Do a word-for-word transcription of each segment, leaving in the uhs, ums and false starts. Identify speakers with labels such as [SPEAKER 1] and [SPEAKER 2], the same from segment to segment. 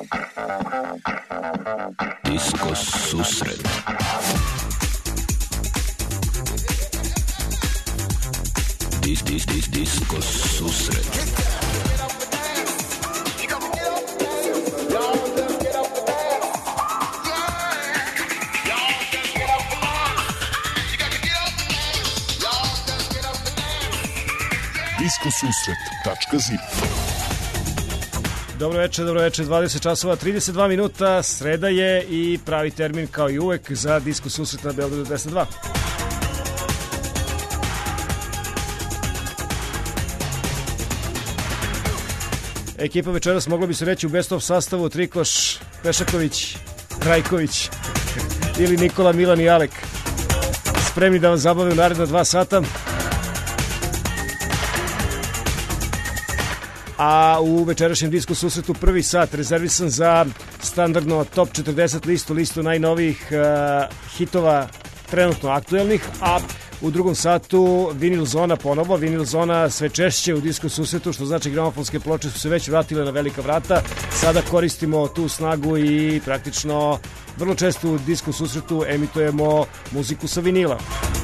[SPEAKER 1] Disko susret. Dis, dis, dis, disko susret.
[SPEAKER 2] disko susret tačka zip.
[SPEAKER 3] Dobro večer, dobro večer, dvadeset časova, trideset dva minuta, sreda je i pravi termin kao i uvek za disko susret na Beogradu deset dva. Ekipa večeras mogla bi se reći u best of sastavu Trikoš, Pešaković, Rajković ili Nikola, Milan i Alek. Spremni da vam zabave u naredna dva sata. A u večerašnjem disku susretu prvi sat rezervisan za standardno top četrdeset listu, listu najnovijih uh, hitova trenutno aktuelnih, a u drugom satu Vinil Zona ponovo, Vinil Zona sve češće u disku susretu, što znači gramofonske ploče su se već vratile na velika vrata. Sada koristimo tu snagu i praktično vrlo često u disku susretu emitujemo muziku sa vinila.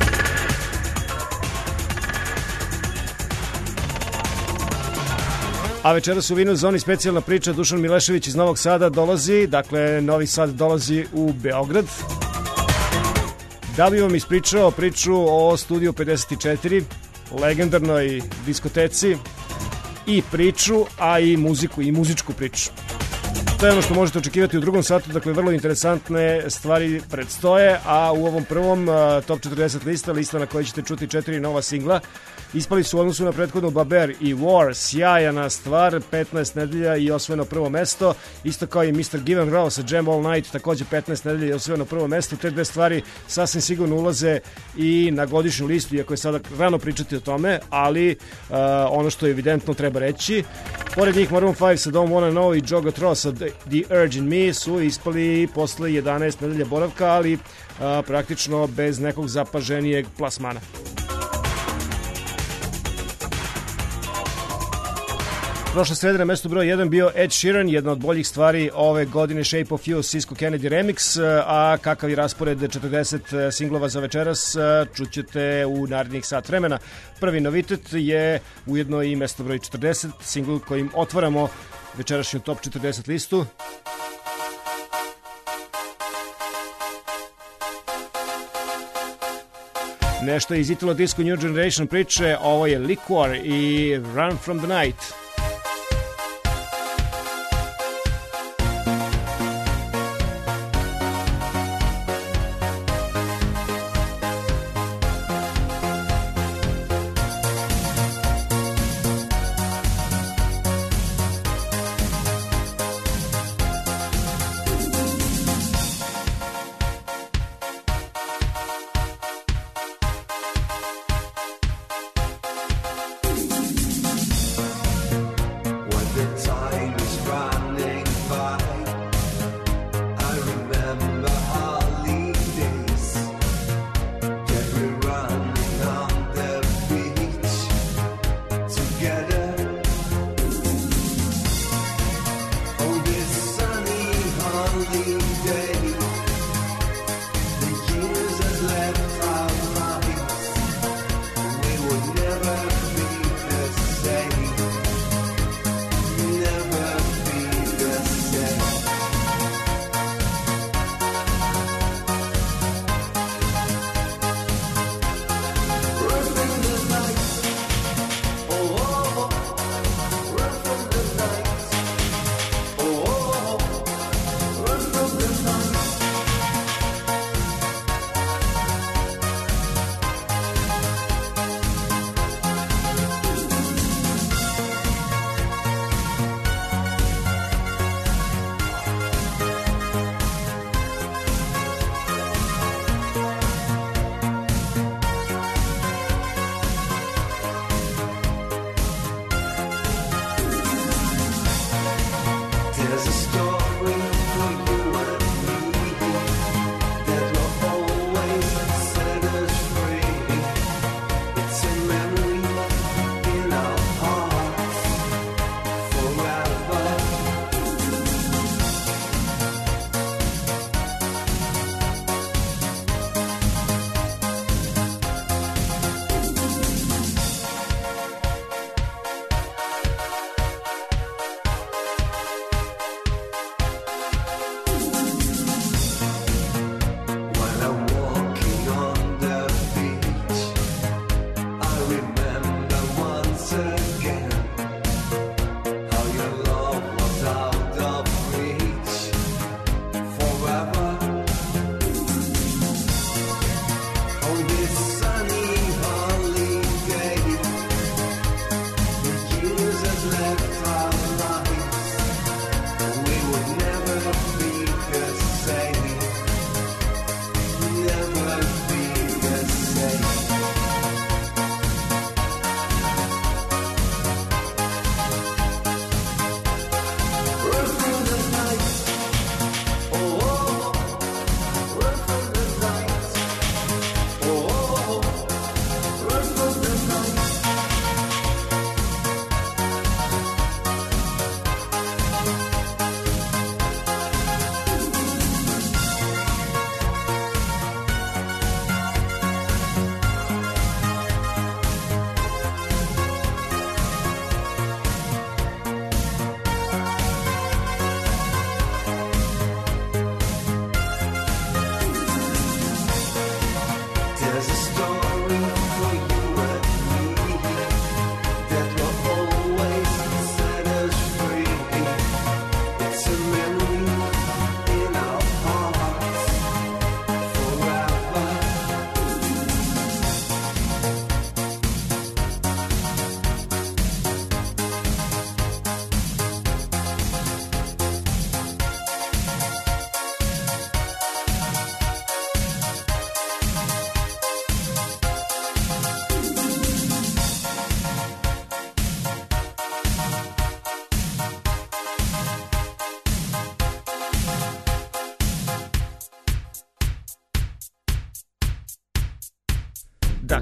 [SPEAKER 3] A večeras u Vinil Zoni specijalna priča. Dušan Milešević iz Novog Sada dolazi, dakle Novi Sad dolazi u Beograd, da bi vam ispričao priču o Studiju pedeset četiri, legendarnoj diskoteci, i priču, a i muziku, i muzičku priču. To je ono što možete očekivati u drugom satu, dakle vrlo interesantne stvari predstoje, a u ovom prvom uh, top četrdeset lista, lista na kojoj ćete čuti četiri nova singla, ispali su u odnosu na prethodnu Baber i War, sjajana stvar, petnaest nedelja i osvojeno prvo mesto, isto kao i mister Given Row sa Jam All Night, takođe petnaest nedelja i osvojeno prvo mesto. Te dve stvari sasvim sigurno ulaze i na godišnju listu, iako je sada rano pričati o tome, ali uh, ono što je evidentno treba reći, pored njih Maroon five sa Don't Wanna Know i Joga Tro sa The Urge in Me su ispali posle jedanaest nedelja boravka, ali uh, praktično bez nekog zapaženijeg plasmana. Prošle srede na mestu broj jedan bio Ed Sheeran, jedna od boljih stvari ove godine, Shape of You, Cisco Kennedy Remix, a kakav je raspored četrdeset singlova za večeras čućete u narednih sat vremena. Prvi novitet je ujedno i mesto broj četrdeset, singl kojim otvaramo večerašnju top četrdeset listu. Nešto iz Italo Disco New Generation priče, ovo je Liquor i Run from the Night.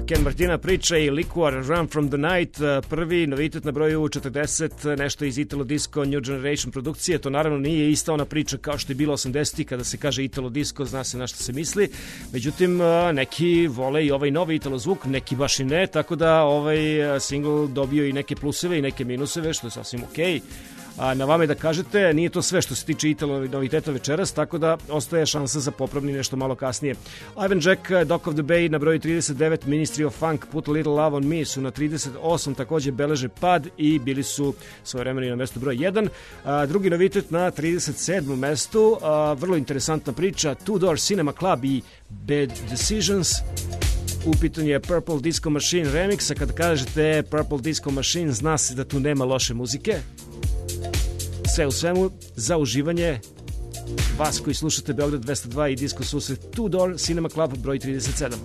[SPEAKER 3] Ken Martina priča i Liquor Run from the Night, prvi novitet na broju četrdeset, nešto iz Italo Disco New Generation produkcije. To naravno nije ista ona priča kao što je bilo osamdesetih kada se kaže Italo Disco, zna se na što se misli. Međutim, neki vole i ovaj novi Italo zvuk, neki baš i ne, tako da ovaj single dobio i neke pluseve i neke minuseve, što je sasvim okej. Okay. A na vama je da kažete, nije to sve što se tiče Italo noviteta večeras, tako da ostaje šansa za popravni nešto malo kasnije. Ivan Jack, Dock of the Bay na broju trideset devet, Ministry of Funk, Put a Little Love on Me su na trideset osam, takođe beleže pad i bili su svojevremeni na mestu broj jedan. A, drugi novitet na trideset sedmom mestu, a, vrlo interesantna priča, Two Door Cinema Club i Bad Decisions. U pitanju je Purple Disco Machine remix, a kada kažete Purple Disco Machine, zna se da tu nema loše muzike. Sve u svemu, za uživanje vas koji slušate Beograd dvesta dva i Disco Susret, Two Door Cinema Club broj trideset sedam.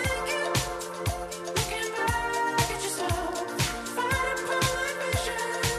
[SPEAKER 4] Looking back at yourself, find a pole ambition.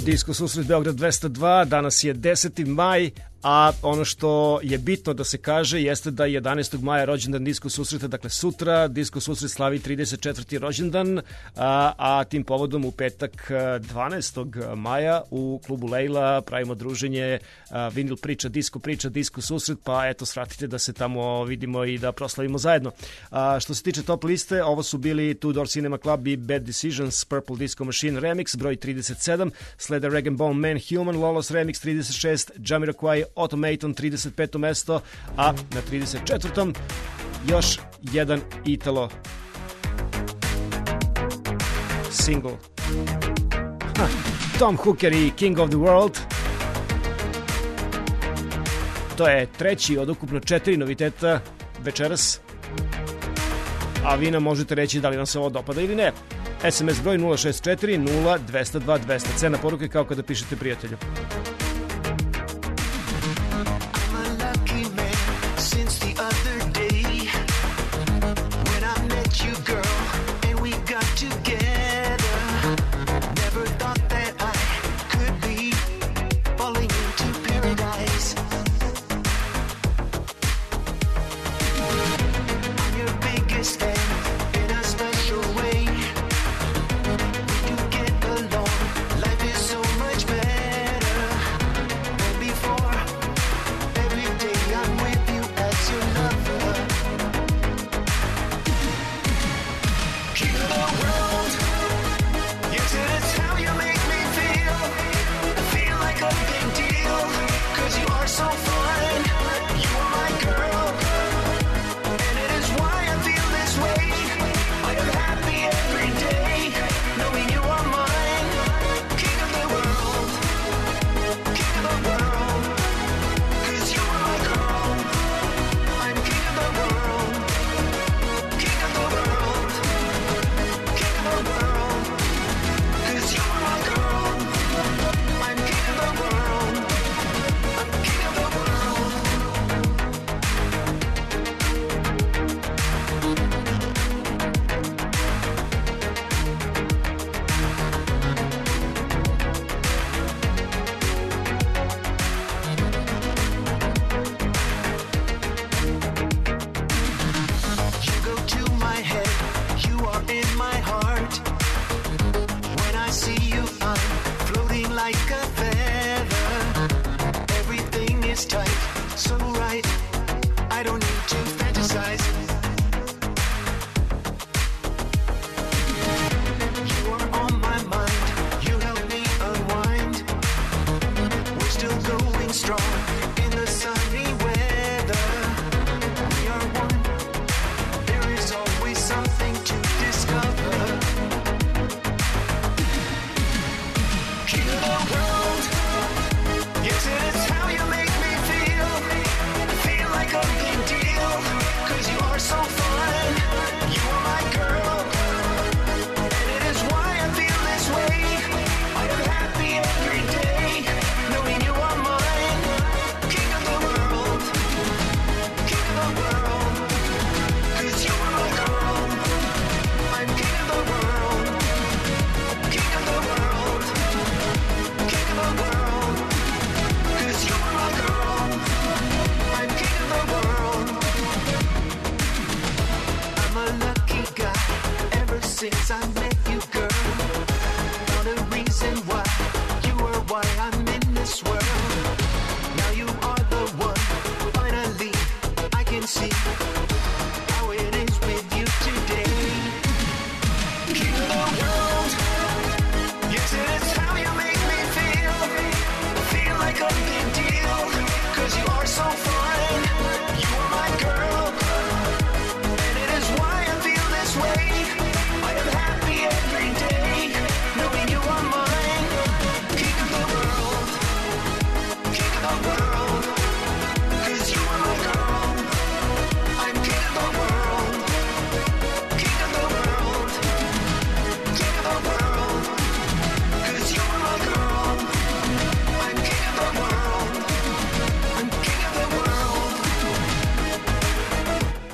[SPEAKER 3] Disko susret Beograd dvesta dva, danas je deseti maj, a ono što je bitno da se kaže jeste da je jedanaestog maja rođendan Disko susreta, dakle sutra Disko susret slavi trideset četvrti rođendan, a, a tim povodom u petak dvanaestog maja u klubu Lejla pravimo druženje a, Vinil priča, Disko priča, Disko susret, pa eto svratite da se tamo vidimo i da proslavimo zajedno. A, što se tiče top liste, ovo su bili Two Door Cinema Club i Bad Decisions, Purple Disco Machine Remix, broj trideset sedam, slede Rag and Bone Man Human, Lolos Remix trideset šest, Jamiroquai Automaton trideset peto mesto, a na trideset četvrtom još jedan Italo single. Ha, Tom Hooker i King of the World. To je treći od ukupno četiri noviteta večeras, a vi nam možete reći da li vam se ovo dopada ili ne. es em es broj nula šest četiri nula dvesta dva dvesta. Cena poruke kao kada pišete prijatelju.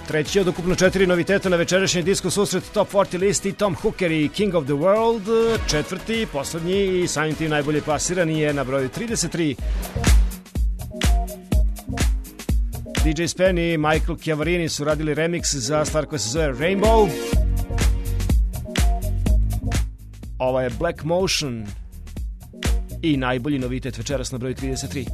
[SPEAKER 3] treći od ukupno četiri noviteta na večerašnji Disko susret Top četrdeset listi, Tom Hooker i King of the World. Četvrti, poslednji i samim tim najbolje plasirani je na broju trideset tri. D J Spen i Michael Chiavarini su radili remix za stvar koja se zove Rainbow. Ovo je Black Motion i najbolji novitet večeras na broju trideset tri.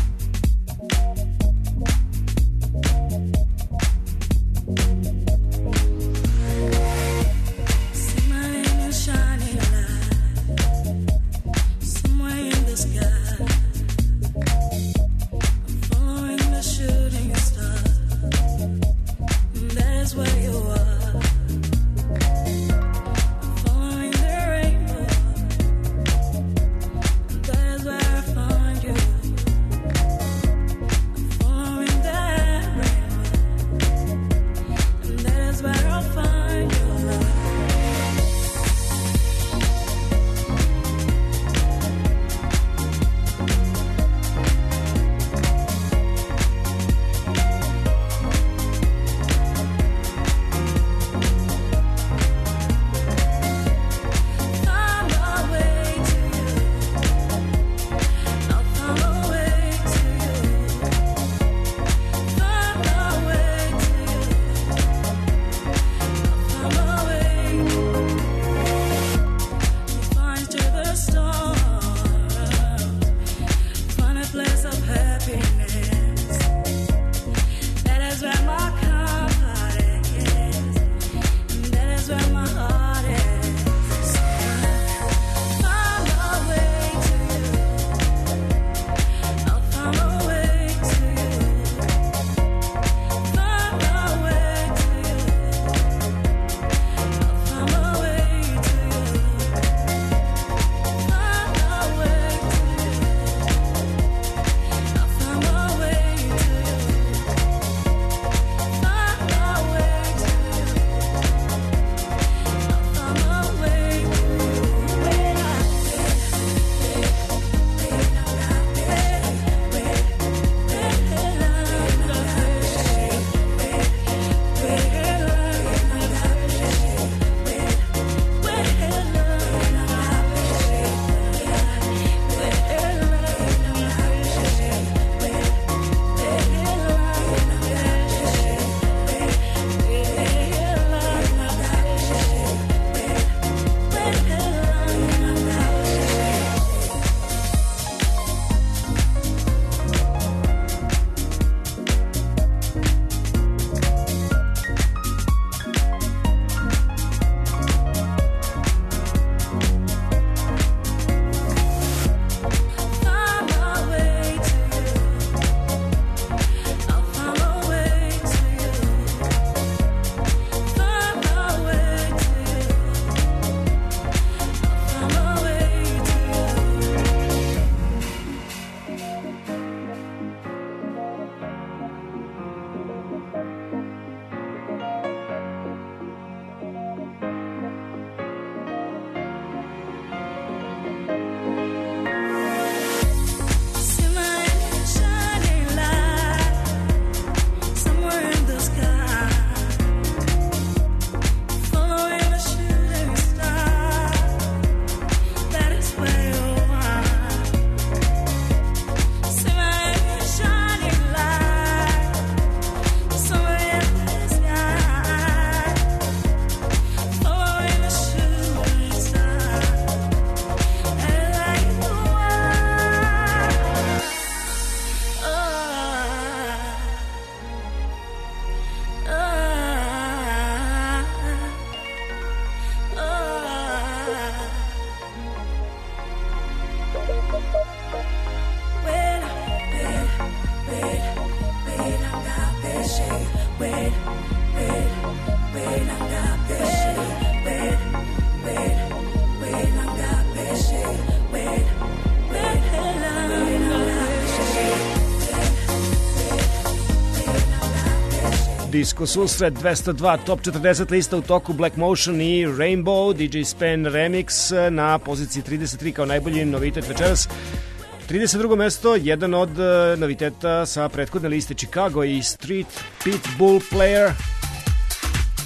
[SPEAKER 3] Disko susret dvesta dva Top četrdeset lista u toku, Black Motion i Rainbow, D J Spen remix na poziciji trideset tri kao najbolji novitet večeras. trideset drugo mesto, jedan od noviteta sa prethodne liste, Chicago i Street Pitbull Player.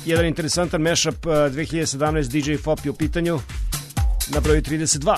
[SPEAKER 3] Jedan interesantan mashup dve hiljade sedamnaeste D J Fop je u pitanju na broju trideset dva.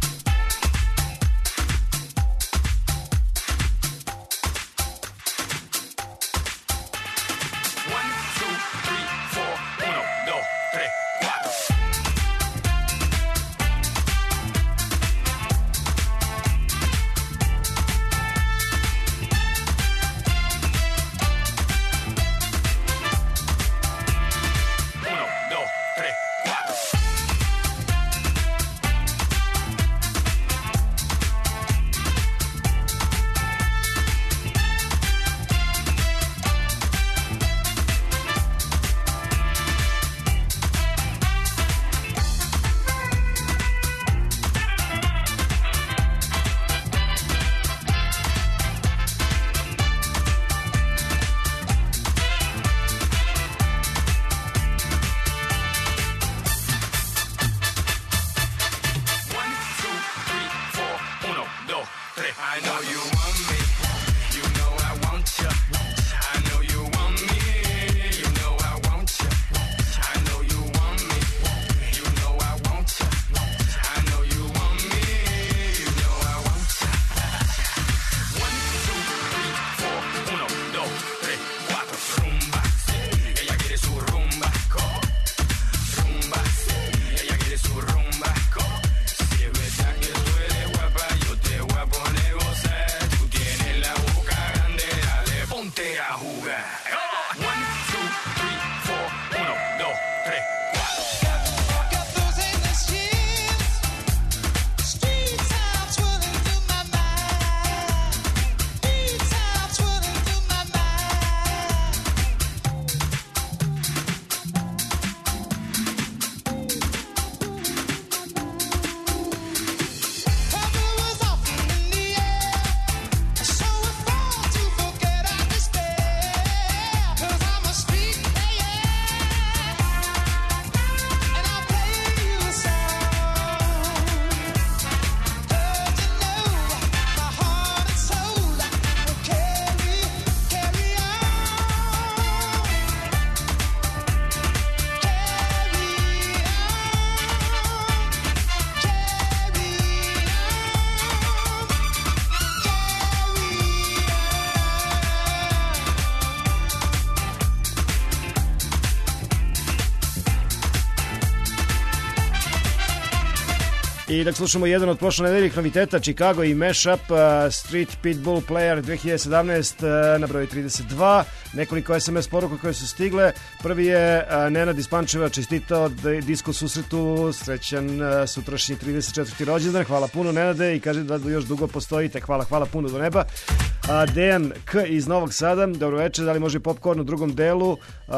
[SPEAKER 3] I da slušamo jedan od prošle nedeljih noviteta, Chicago i mashup uh, Street Pitbull Player dve hiljade sedamnaeste uh, na broju trideset dva. Nekoliko S M S poruka koje su stigle. Prvi je uh, Nenad iz Pančeva čestitao Disko susretu, srećan uh, sutrašnji trideset četvrti rođendan. Hvala puno Nenade i kaže da još dugo postojite. Hvala, hvala puno do neba. Uh, Dejan K iz Novog Sada, dobro večer, da li može popcorn u drugom delu? Uh,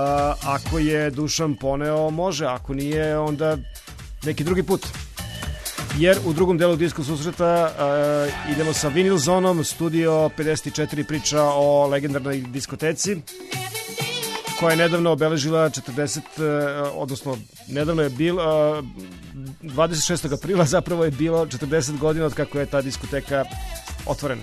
[SPEAKER 3] ako je Dušan poneo, može, ako nije, onda neki drugi put. Jer u drugom delu Disko susreta uh, idemo sa Vinyl Zonom. Studio pedeset četiri priča o legendarnoj diskoteci koja je nedavno obeležila četrdeset, uh, odnosno nedavno je bilo uh, dvadeset šestog aprila zapravo je bilo četrdeset godina od kako je ta diskoteka otvorena.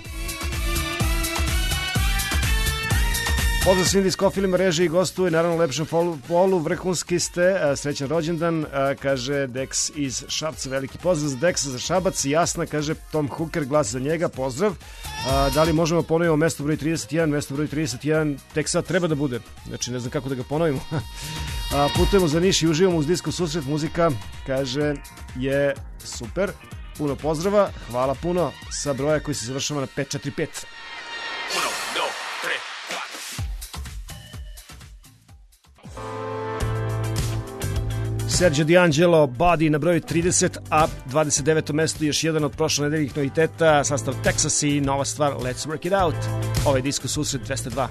[SPEAKER 3] Pozdrav svim diskofilima, režiji i gostu i naravno lepšem polu, vrhunski ste, srećan rođendan, kaže Dex iz Šapca, veliki pozdrav za Dexa, za Šabac, Jasna, kaže Tom Hooker, glas za njega, pozdrav. Da li možemo ponovimo mesto broj trideset jedan, mesto broj trideset jedan, tek sad treba da bude, znači ne znam kako da ga ponovimo. Putujemo za Niš i uživamo uz Disko susret, muzika, kaže, je super, puno pozdrava, hvala puno, sa broja koji se završava na pet četiri pet. Sergio D'Angelo, Body na broju trideset, a dvadeset deveto mesto još jedan od prošle nedeljih noviteta, sastav Texas i nova stvar Let's Work It Out. Ovo je Disko susret dvesta dva.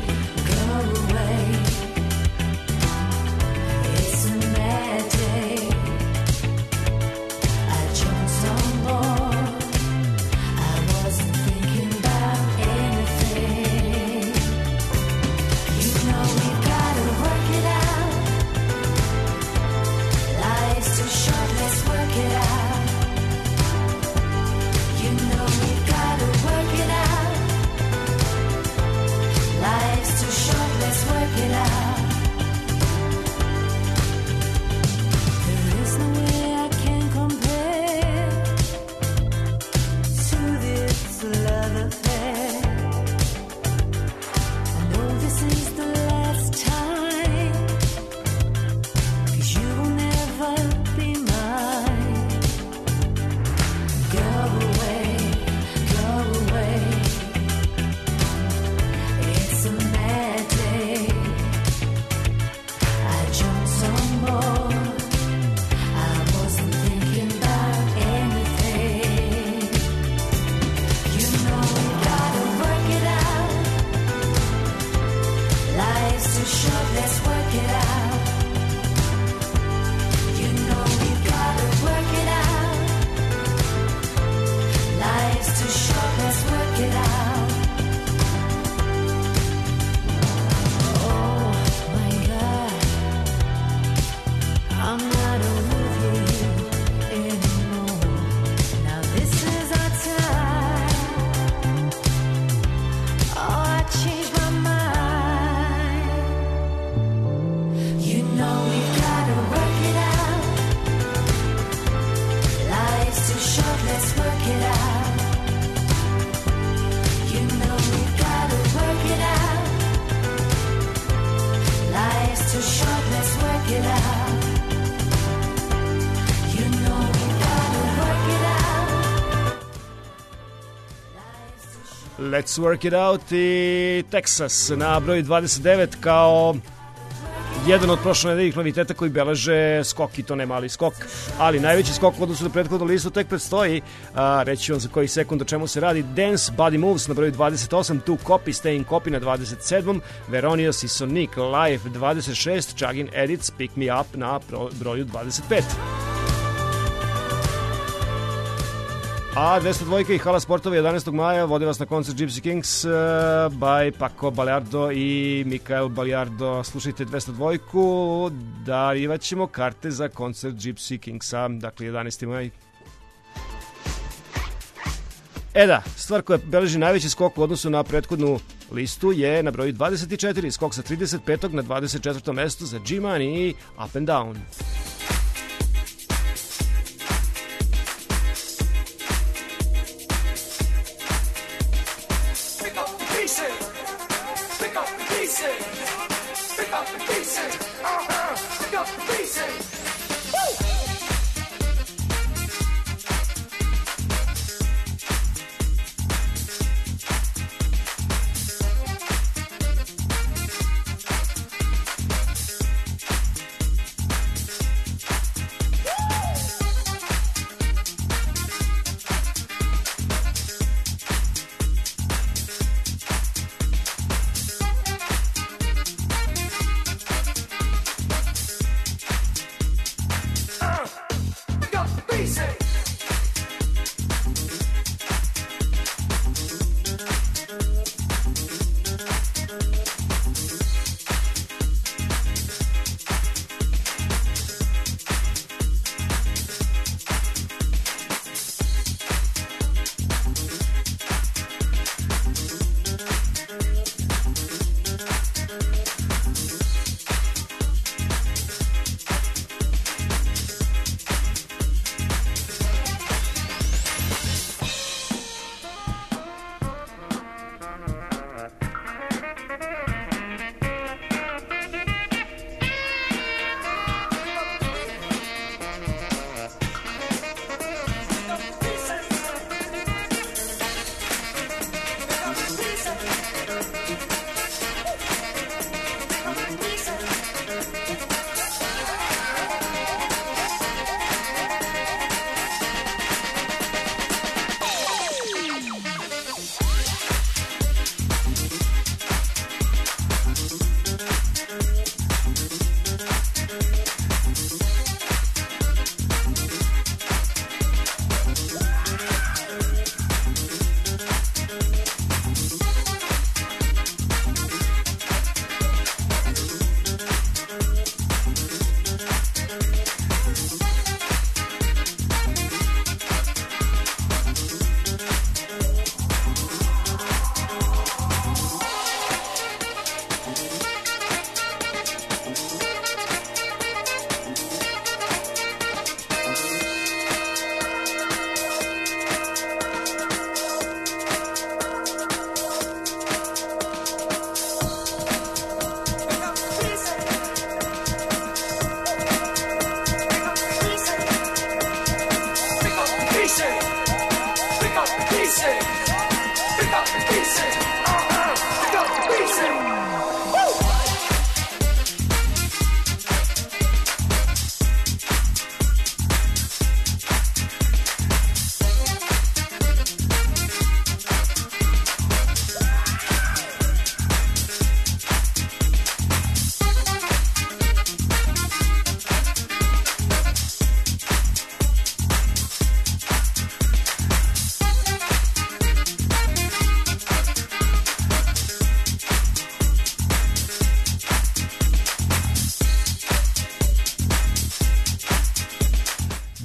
[SPEAKER 4] Day.
[SPEAKER 3] Let's Work It Out i Texas na broju dvadeset devet kao jedan od prošle nedeljih noviteta koji beleže skok, i to ne mali skok, ali najveći skok u odnosu na prethodnu listu tek predstoji. A, reći vam za koji sekund o čemu se radi. Dance Body Moves na broju dvadeset osam, Tu Copy, Staying Copy na dvadeset sedmom, Veronius i Sonic Live dvadeset šest, Chugging Edits, Pick Me Up na broju dvadeset pet. A dvesta dva i Hala Sportova jedanaestog maja vode vas na koncert Gypsy Kings uh, by Paco Baliardo i Mikael Baliardo. Slušajte dvesta dva, darivat ćemo karte za koncert Gypsy Kingsa, dakle jedanaesti maj. E da, stvar koja beleži najveći skok u odnosu na prethodnu listu je na broju dvadeset četiri, skok sa trideset petog na dvadeset četvrtom mestu za G-Money i Up and Down.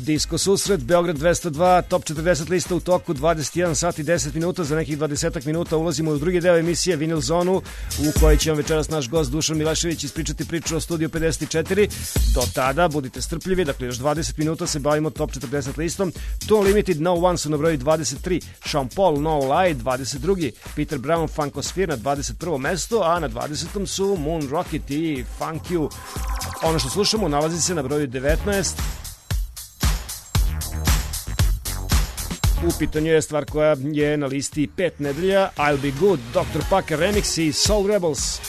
[SPEAKER 3] Disko susret, Beograd dvesta dva, top četrdeset lista u toku, dvadeset jedan sat i deset minuta, za nekih dvadesetak minuta ulazimo u drugi deo emisije Vinil Zonu, u kojoj će vam večeras naš gost Dušan Milašević ispričati priču o Studiju pedeset četiri. Do tada, budite strpljivi, dakle još dvadeset minuta se bavimo top četrdeset listom. Tone Limited, No One su na broju dvadeset tri, Sean Paul, No Lie, dvadeset drugi, Peter Brown, Funkosphere na dvadeset prvom mestu, a na dvadesetom su Moon Rocket i Funk You. Ono što slušamo nalazi se na broju devetnaest. U pitanju je stvar koja je na listi pet nedelja, I'll Be Good, doktor Packer Remix i Soul Rebels.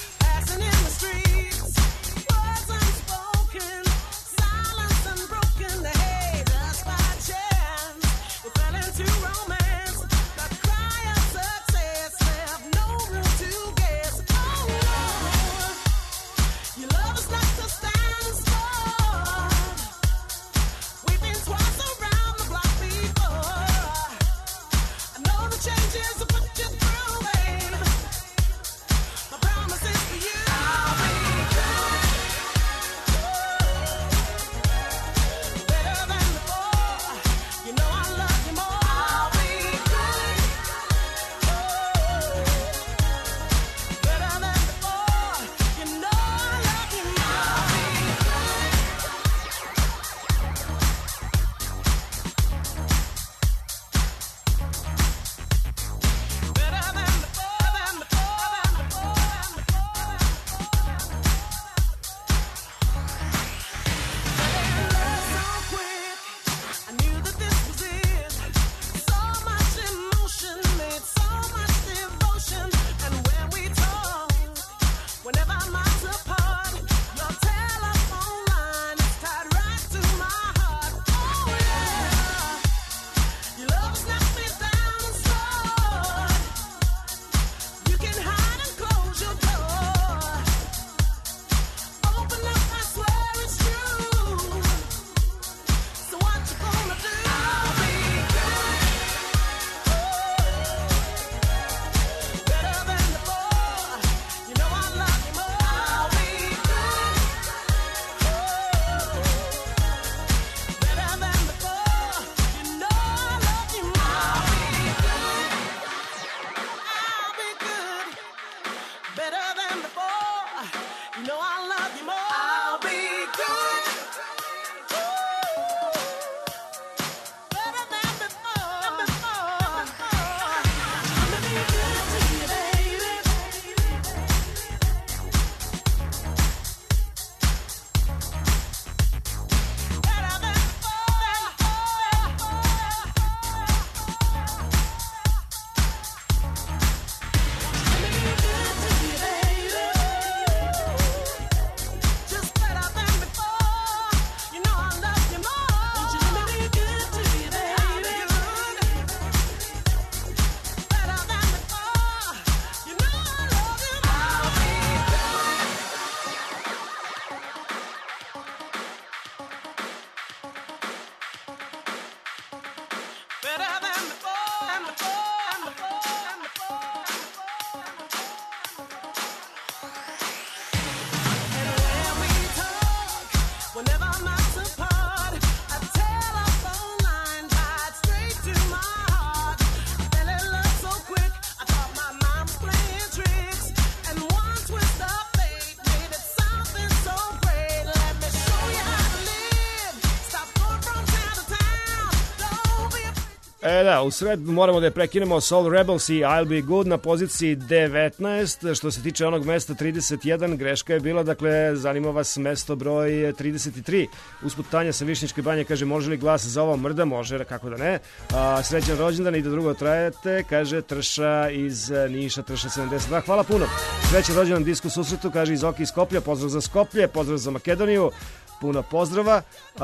[SPEAKER 3] E da, u sred moramo da je prekinemo Soul Rebels i I'll Be Good na poziciji devetnaest. Što se tiče onog mesta trideset jedan, greška je bila, dakle, zanima vas mesto broj trideset tri. Usput Tanja sa Višnjičke banje kaže, može li glas za ovo mrda? Može, kako da ne. A, srećan rođendan i da drugo trajete, kaže Trša iz Niša, Trša sedamdeset dva. Hvala puno. Srećan rođendan Disku susretu, kaže iz Oki iz Skoplja, pozdrav za Skoplje, pozdrav za Makedoniju. Puno pozdrava,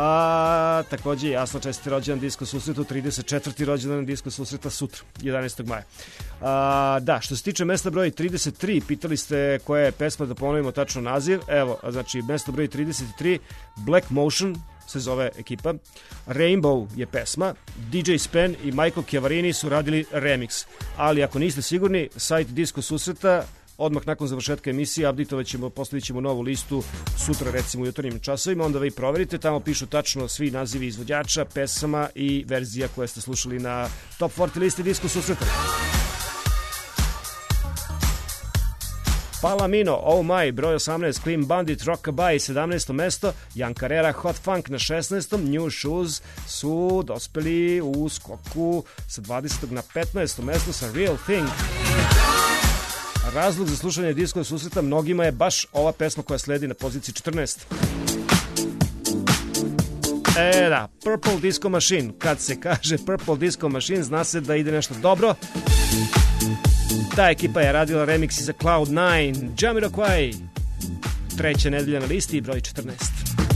[SPEAKER 3] a takođe jasno čestiti rođendan Disko susretu, trideset četvrti rođendan Disko susreta sutra, jedanaestog maja. A, da, što se tiče mesta broj trideset tri, pitali ste koja je pesma, da ponovimo tačno naziv. Evo, znači mesto broj trideset tri, Black Motion se zove ekipa, Rainbow je pesma, D J Spen i Michael Chiavarini su radili remix, ali ako niste sigurni, sajt Disko susreta odmah nakon završetka emisije updatovat ćemo, postavit ćemo novu listu sutra recimo u jutarnjim časovima, onda vi proverite, tamo pišu tačno svi nazivi izvođača, pesama i verzija koje ste slušali na Top četrdeset listi Disko susreta. Palamino, Oh My, broj osamnaest, Clean Bandit, Rockabye, sedamnaesto mesto, Jan Carrera, Hot Funk na šesnaestom, New Shoes su dospeli u skoku sa dvadesetog na petnaesto mesto sa Real Thing. Razlog za slušanje Disko susreta mnogima je baš ova pesma koja sledi na poziciji četrnaest. E da, Purple Disco Machine. Kad se kaže Purple Disco Machine, zna se da ide nešto dobro. Ta ekipa je radila remiksi za Cloud nine, Jamiroquai, treća nedelja na listi, broj četrnaest.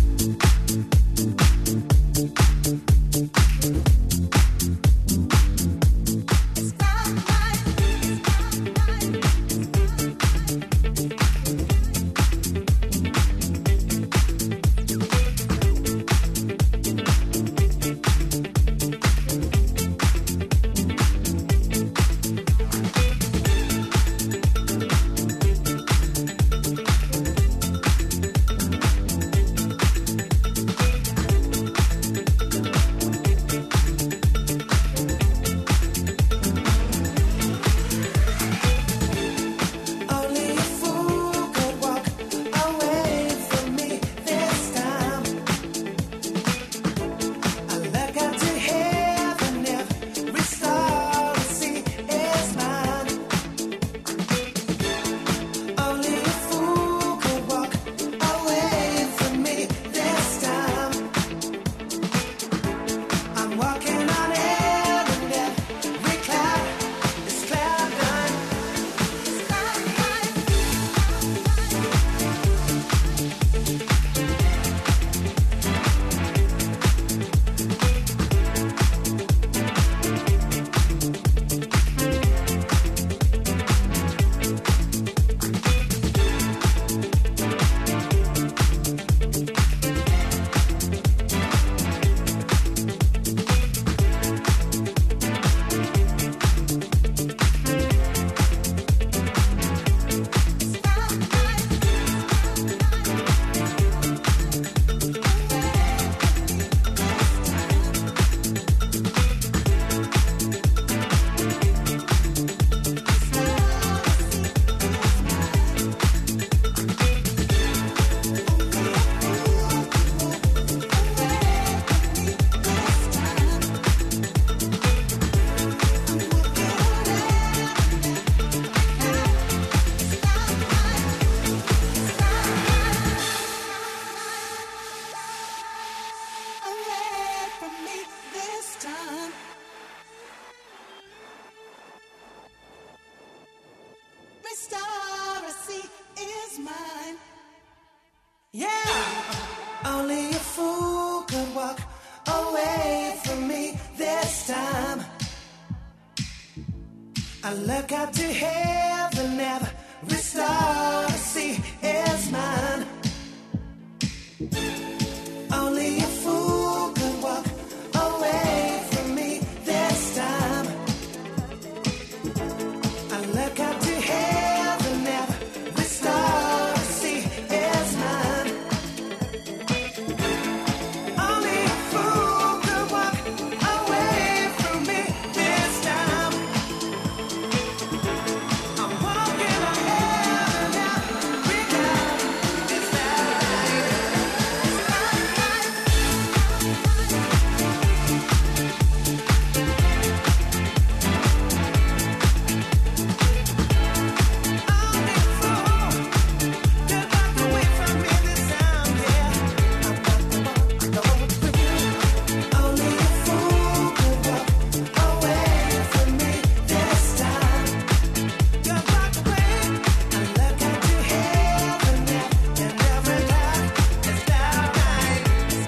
[SPEAKER 4] I look up to heaven, every star I see is mine. Only a fool could walk away from me this time. I look up to heaven, every star I see is mine. Only a fool could walk away from me this time. I'm walking on heaven now, we got this night. Only a fool could walk away from me this time, yeah. I'm not the one going through. Only a fool could walk away from me this time. Could walk away. I look up to heaven now, and every light is starlight.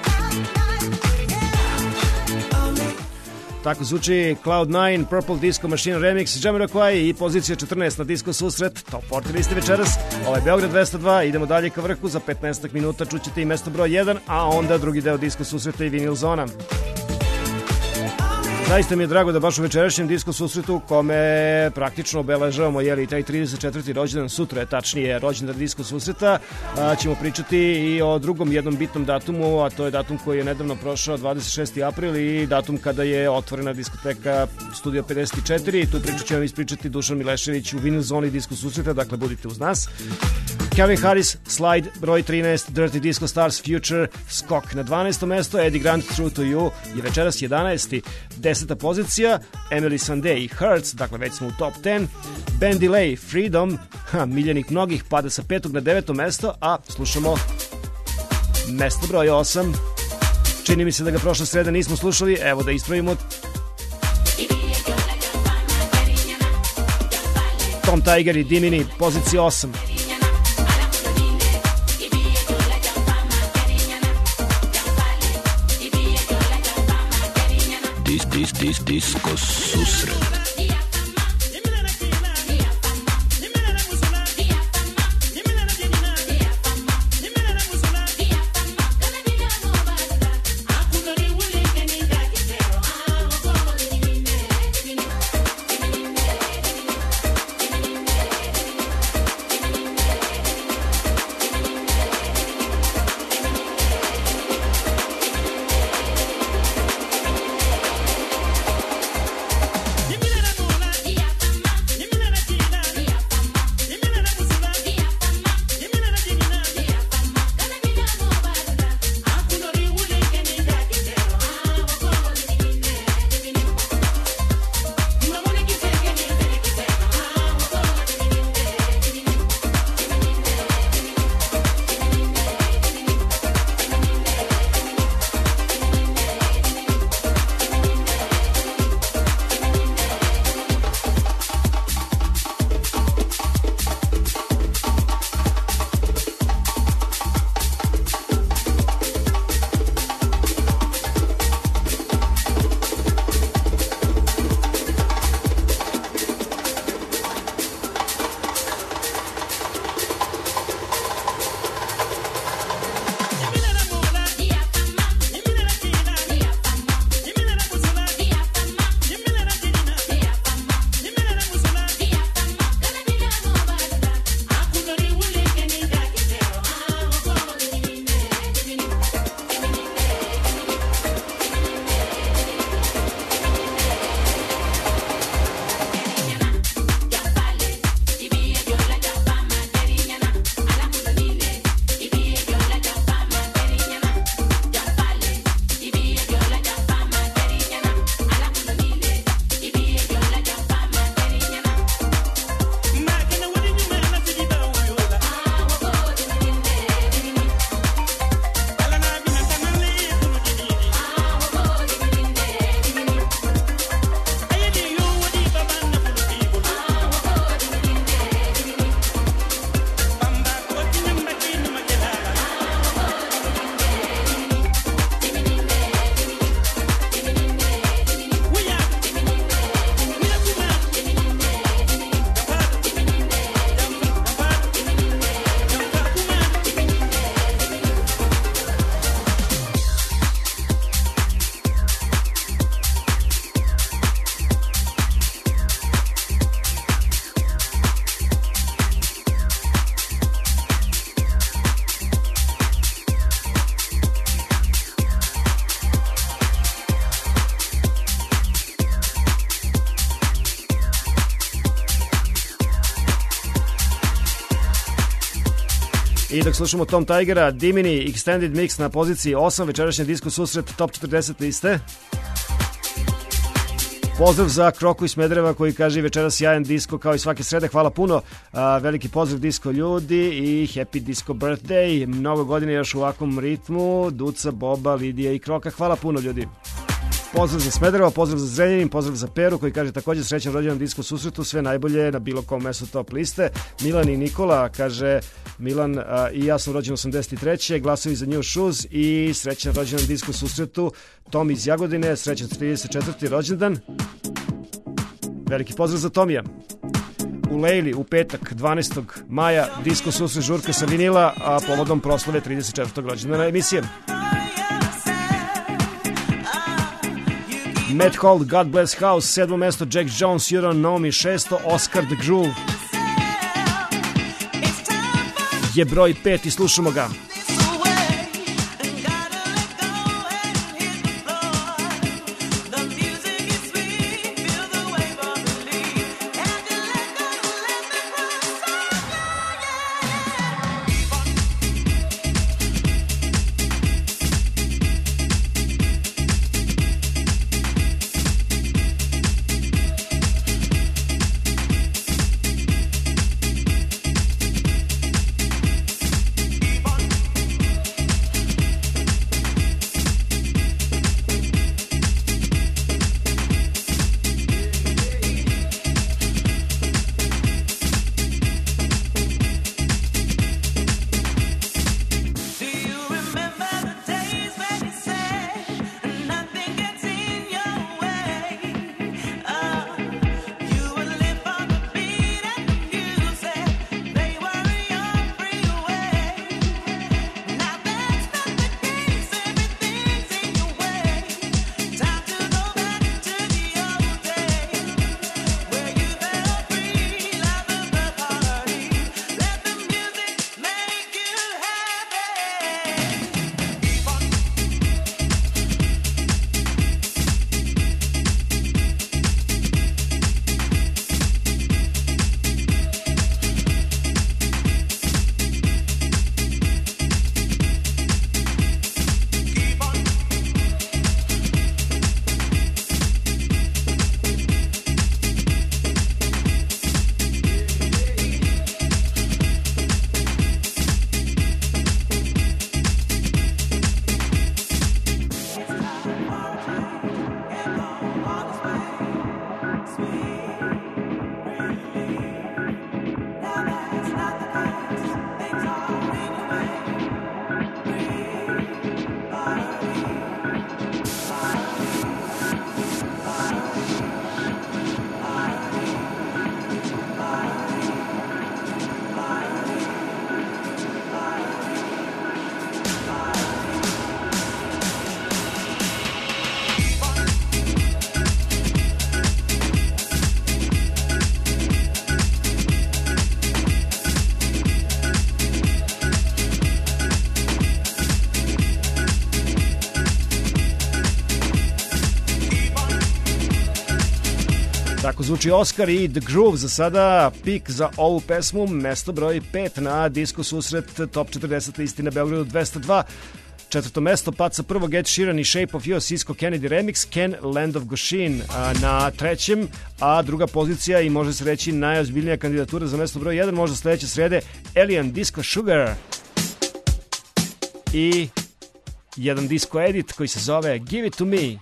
[SPEAKER 4] Yeah. Only
[SPEAKER 3] Tako zvuči Cloud nine, Purple Disco Machine Remix, Jamiroquai i pozicija četrnaest na Disko susret, Top četrdeset listi večeras. Ovo je Beograd dvesta dva, idemo dalje ka vrhu, za petnaest minuta čućete i mesto broj jedan, a onda drugi deo Disko susreta i Vinil zona.
[SPEAKER 4] Only
[SPEAKER 3] Zaista mi je drago da baš u večerašnjem disko susretu, kome praktično obeležavamo jeli, taj trideset četvrti rođendan, sutra je tačnije rođendan disko susreta, a, ćemo pričati i o drugom jednom bitnom datumu, a to je datum koji je nedavno prošao, dvadeset šesti april, i datum kada je otvorena diskoteka Studio pedeset četiri. Tu priču će vam ispričati Dušan Milešević u Vinyl zoni disko susreta, dakle budite uz nas. Calvin Harris, Slide, broj trinaest, Dirty Disco Stars, Future, skok na dvanaesto mesto, Eddie Grant, True to You je večeras jedanaesti. deseta pozicija, Emily Sandé i Hurts, dakle već smo u top deset. Ben Delay, Freedom, ha, miljenik mnogih, pada sa petog na deveto mesto, a slušamo mesto broj osam. Čini mi se da ga prošle srede nismo slušali, evo da ispravimo. Tom Tiger i Dimini, pozicija osam.
[SPEAKER 1] Dis, dis, dis, disco susret.
[SPEAKER 3] I dok slušamo Tom Tigera, Dimini Extended Mix na poziciji osam, večerašnji disko susret top četrdeset liste. Pozdrav za Kroku iz Smedereva koji kaže večeras sjajan disko kao i svake srede, hvala puno. A, veliki pozdrav disko ljudi i happy disco birthday, mnogo godine još u ovakvom ritmu, Duca, Boba, Lidija i Kroka, hvala puno ljudi. Pozdrav za Smederevo, pozdrav za Zrenjanin, pozdrav za Peru koji kaže također srećan rođendan disko susretu, sve najbolje na bilo kom mestu top liste. Milan i Nikola kaže Milan a, i ja sam rođen osamdeset treće glasovi za New Shoes i srećan rođendan disko susretu. Tom iz Jagodine, srećan trideset četvrti rođendan. Veliki pozdrav za Tomija. U Lejli u petak dvanaestog maja disko susret žurka sa vinila, a povodom proslave trideset četvrtog rođendana emisije. Matt Hall, God Bless House, sedmo mesto Jack Jones, You Don't Know Me, šesto Oscar The Groove je broj pet i slušamo ga. Tako zvuči Oscar i The Groove, za sada pik za ovu pesmu, mesto broj pet na Disko susret Top četrdeset listi na Beogradu dvesta dva. Četvrto mesto, pad sa prvog Ed Sheeran i Shape of You, Cisco Kennedy Remix, Ken Land of Goshen na trećem, a druga pozicija i može se reći najozbiljnija kandidatura za mesto broj jedan, možda sledeće srede, Alien Disco Sugar i jedan disco edit koji se zove Give It To Me.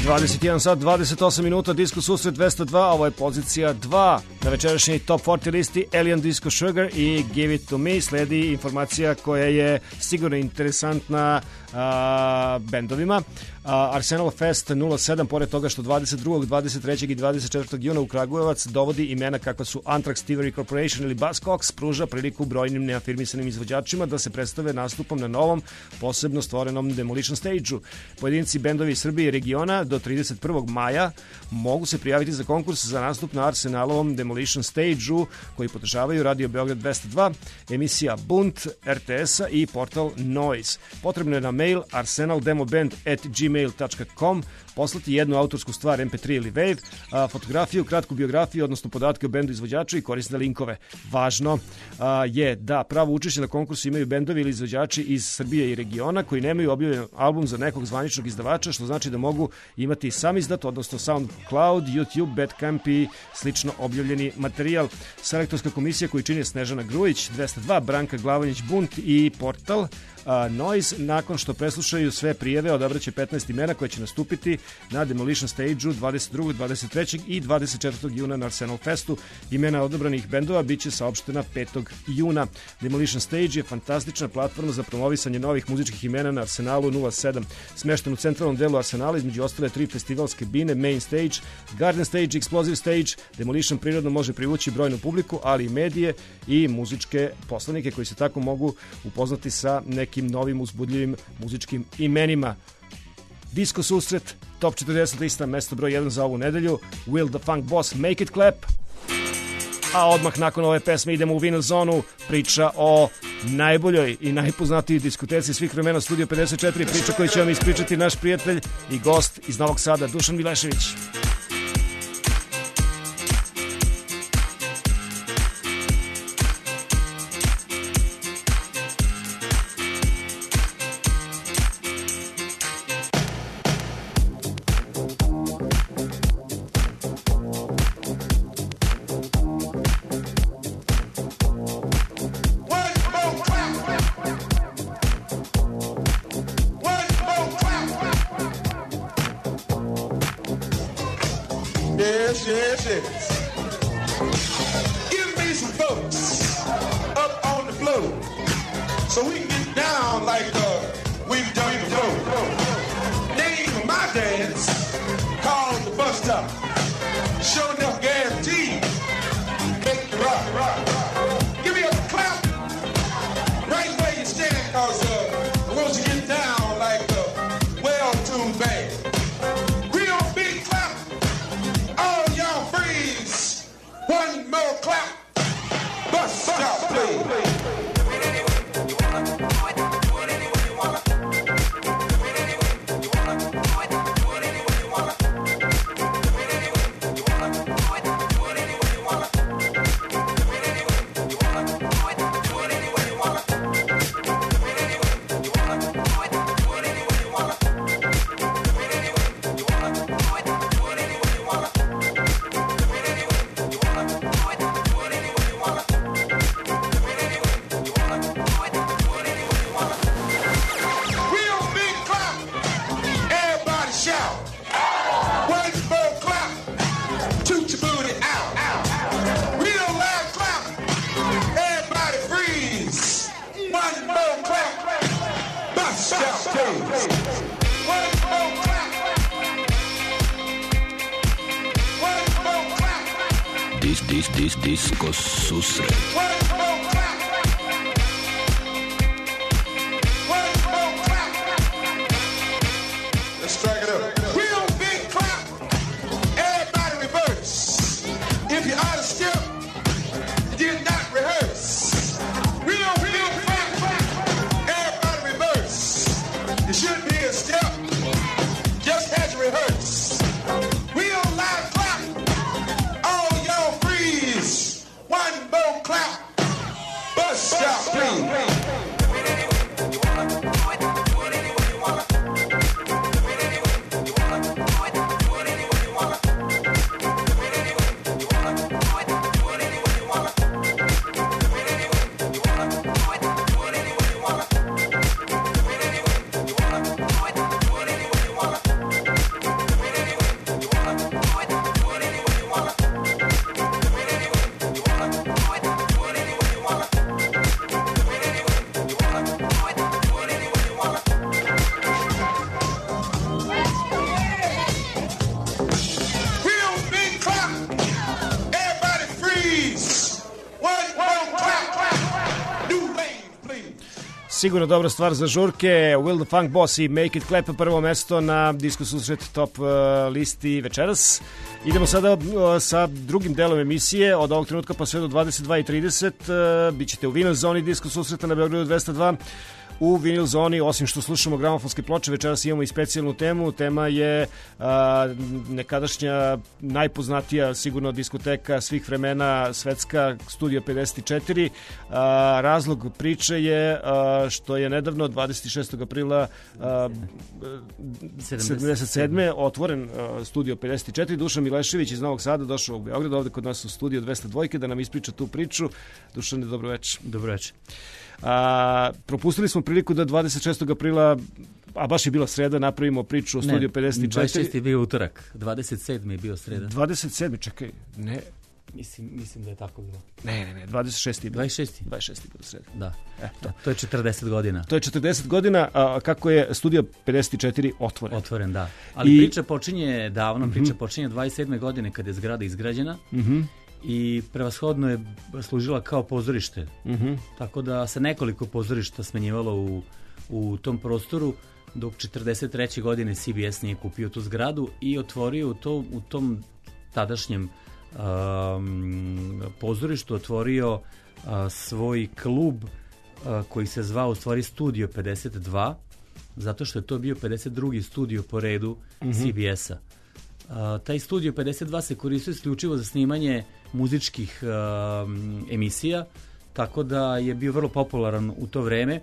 [SPEAKER 3] dvadeset jedan sat, dvadeset osam minuta, Disco Susret dvesta dva, ovo je pozicija dva na večerašnjoj Top četrdeset listi, Alien Disco Sugar i Give It To Me. Sledi informacija koja je sigurno interesantna a, bendovima. A, Arsenal Fest nula sedam, pored toga što dvadeset drugog, dvadeset trećeg i dvadeset četvrtog juna u Kragujevac dovodi imena kakva su Anthrax, Thievery Corporation ili Buzzcocks, pruža priliku brojnim neafirmisanim izvođačima da se predstave nastupom na novom, posebno stvorenom Demolition Stage-u. Pojedinci bendovi iz Srbije i regiona do trideset prvog maja mogu se prijaviti za konkurs za nastup na Arsenalovom Demolition Stage-u koji podržavaju Radio Beograd dvesta dva, emisija Bunt, R T S-a i portal Noise. Potrebno je na mail arsenaldemoband at gmail dot com poslati jednu autorsku stvar em pe tri ili Wave, a, fotografiju, kratku biografiju, odnosno podatke o bendu izvođaču i korisne linkove. Važno a, je da pravo učešće na konkursu imaju bendovi ili izvođači iz Srbije i regiona koji nemaju objavljen album za nekog zvaničnog izdavača, što znači da mogu imati sam izdat, odnosno SoundCloud, YouTube, Bandcamp i slično objavljeni materijal. Selektorska komisija koju čini Snežana Grujić, dvesta dva, Branka Glavanić Bunt i portal A, Noise, nakon što preslušaju sve prijeve, odabraće petnaest imena koje će nastupiti na Demolition Stage-u dvadeset drugog, dvadeset trećeg i dvadeset četvrtog juna na Arsenal Festu. Imena odabranih bendova biće saopštena petog juna. Demolition Stage je fantastična platforma za promovisanje novih muzičkih imena na Arsenalu nula sedam. Smešten u centralnom delu Arsenala, između ostale tri festivalske bine, Main Stage, Garden Stage, Explosive Stage. Demolition prirodno može privući brojnu publiku, ali i medije i muzičke poslanike koji se tako mogu upoznati sa nekim novim uzbudljivim muzičkim imenima. Disco Susret, Top četrdeset lista, mesto broj jedan za ovu nedelju. Will the Funk Boss Make It Clap? A odmah nakon ove pesme idemo u Vinyl zonu, priča o najboljoj i najpoznatijoj diskoteci svih vremena, Studio pedeset četiri, priča koju će vam ispričati naš prijatelj i gost iz Novog Sada, Dušan Milešević.
[SPEAKER 5] Yes, yes, yes. Give me some folks up on the floor so we can get down like uh, we've done before. Name of my dance called the bus stop. Show enough guarantee. Make you rock, rock. Give me a clap right where you stand, cause uh, I want you to get down like a well-tuned band. Real big clap. All y'all freeze. One more clap. Bus stop, please.
[SPEAKER 1] Dis, dis, dis, disco susret.
[SPEAKER 5] Let's strike it up. Real big clap. Everybody reverse. If you're out of step, you did not rehearse. Real, real clap. Everybody reverse. You should be a step. Just had to rehearse. Real loud clap. All y'all freeze. One more clap.
[SPEAKER 3] sigurno dobra stvar za žurke. Will the Funk Boss i Make It Clap, prvo mesto na Disco Susret top uh, listi večeras. Idemo sada uh, sa drugim delom emisije. Od ovog trenutka pa sve do dvadeset dva i trideset uh, bit ćete u Vinyl zoni Disco Susreta na Beogradu dvesta dva. U Vinyl zoni, osim što slušamo gramofonske ploče, večeras imamo i specijalnu temu. Tema je a, nekadašnja najpoznatija sigurno diskoteka svih vremena, svetska, Studio pedeset četiri. A, razlog priče je a, što je nedavno dvadeset šestog aprila a, sedamdeset sedme otvoren a, Studio pedeset četiri. Dušan Milešević iz Novog Sada došao u Beograd, ovde kod nas u Studio dvesta dva da nam ispriča tu priču. Dušane, dobro večer.
[SPEAKER 6] Dobro večer.
[SPEAKER 3] A, propustili smo priliku da dvadeset šestog aprila, a baš je bila sreda, napravimo priču o Studio pedeset četiri.
[SPEAKER 6] dvadeset šesti je bio utorak, dvadeset sedmi je bio sreda.
[SPEAKER 3] dvadeset sedmi, čekaj, ne.
[SPEAKER 6] Mislim, mislim da je tako bilo.
[SPEAKER 3] Ne, ne, ne, dvadeset šesti je bilo.
[SPEAKER 6] dvadeset šesti
[SPEAKER 3] dvadeset šesti je bilo sreda.
[SPEAKER 6] Da.
[SPEAKER 3] E, to.
[SPEAKER 6] To je četrdeset godina.
[SPEAKER 3] To je četrdeset godina, a kako je Studio pedeset četiri otvoren.
[SPEAKER 6] Otvoren, da. Ali
[SPEAKER 3] I...
[SPEAKER 6] priča počinje davno, priča mm-hmm. počinje dvadeset sedme godine kada je zgrada izgrađena. Mhm. I prevashodno je služila kao pozorište. Mm-hmm. Tako da se nekoliko pozorišta smenjivalo u, u tom prostoru, dok četrdeset treće godine C B S nije kupio tu zgradu i otvorio u, to, u tom tadašnjem um, pozorištu otvorio uh, svoj klub uh, koji se zvao u stvari Studio pedeset dva, zato što je to bio pedeset drugi studio po redu mm-hmm. C B S-a. Uh, taj Studio pedeset dva se koristio isključivo za snimanje muzičkih uh, emisija, tako da je bio vrlo popularan u to vreme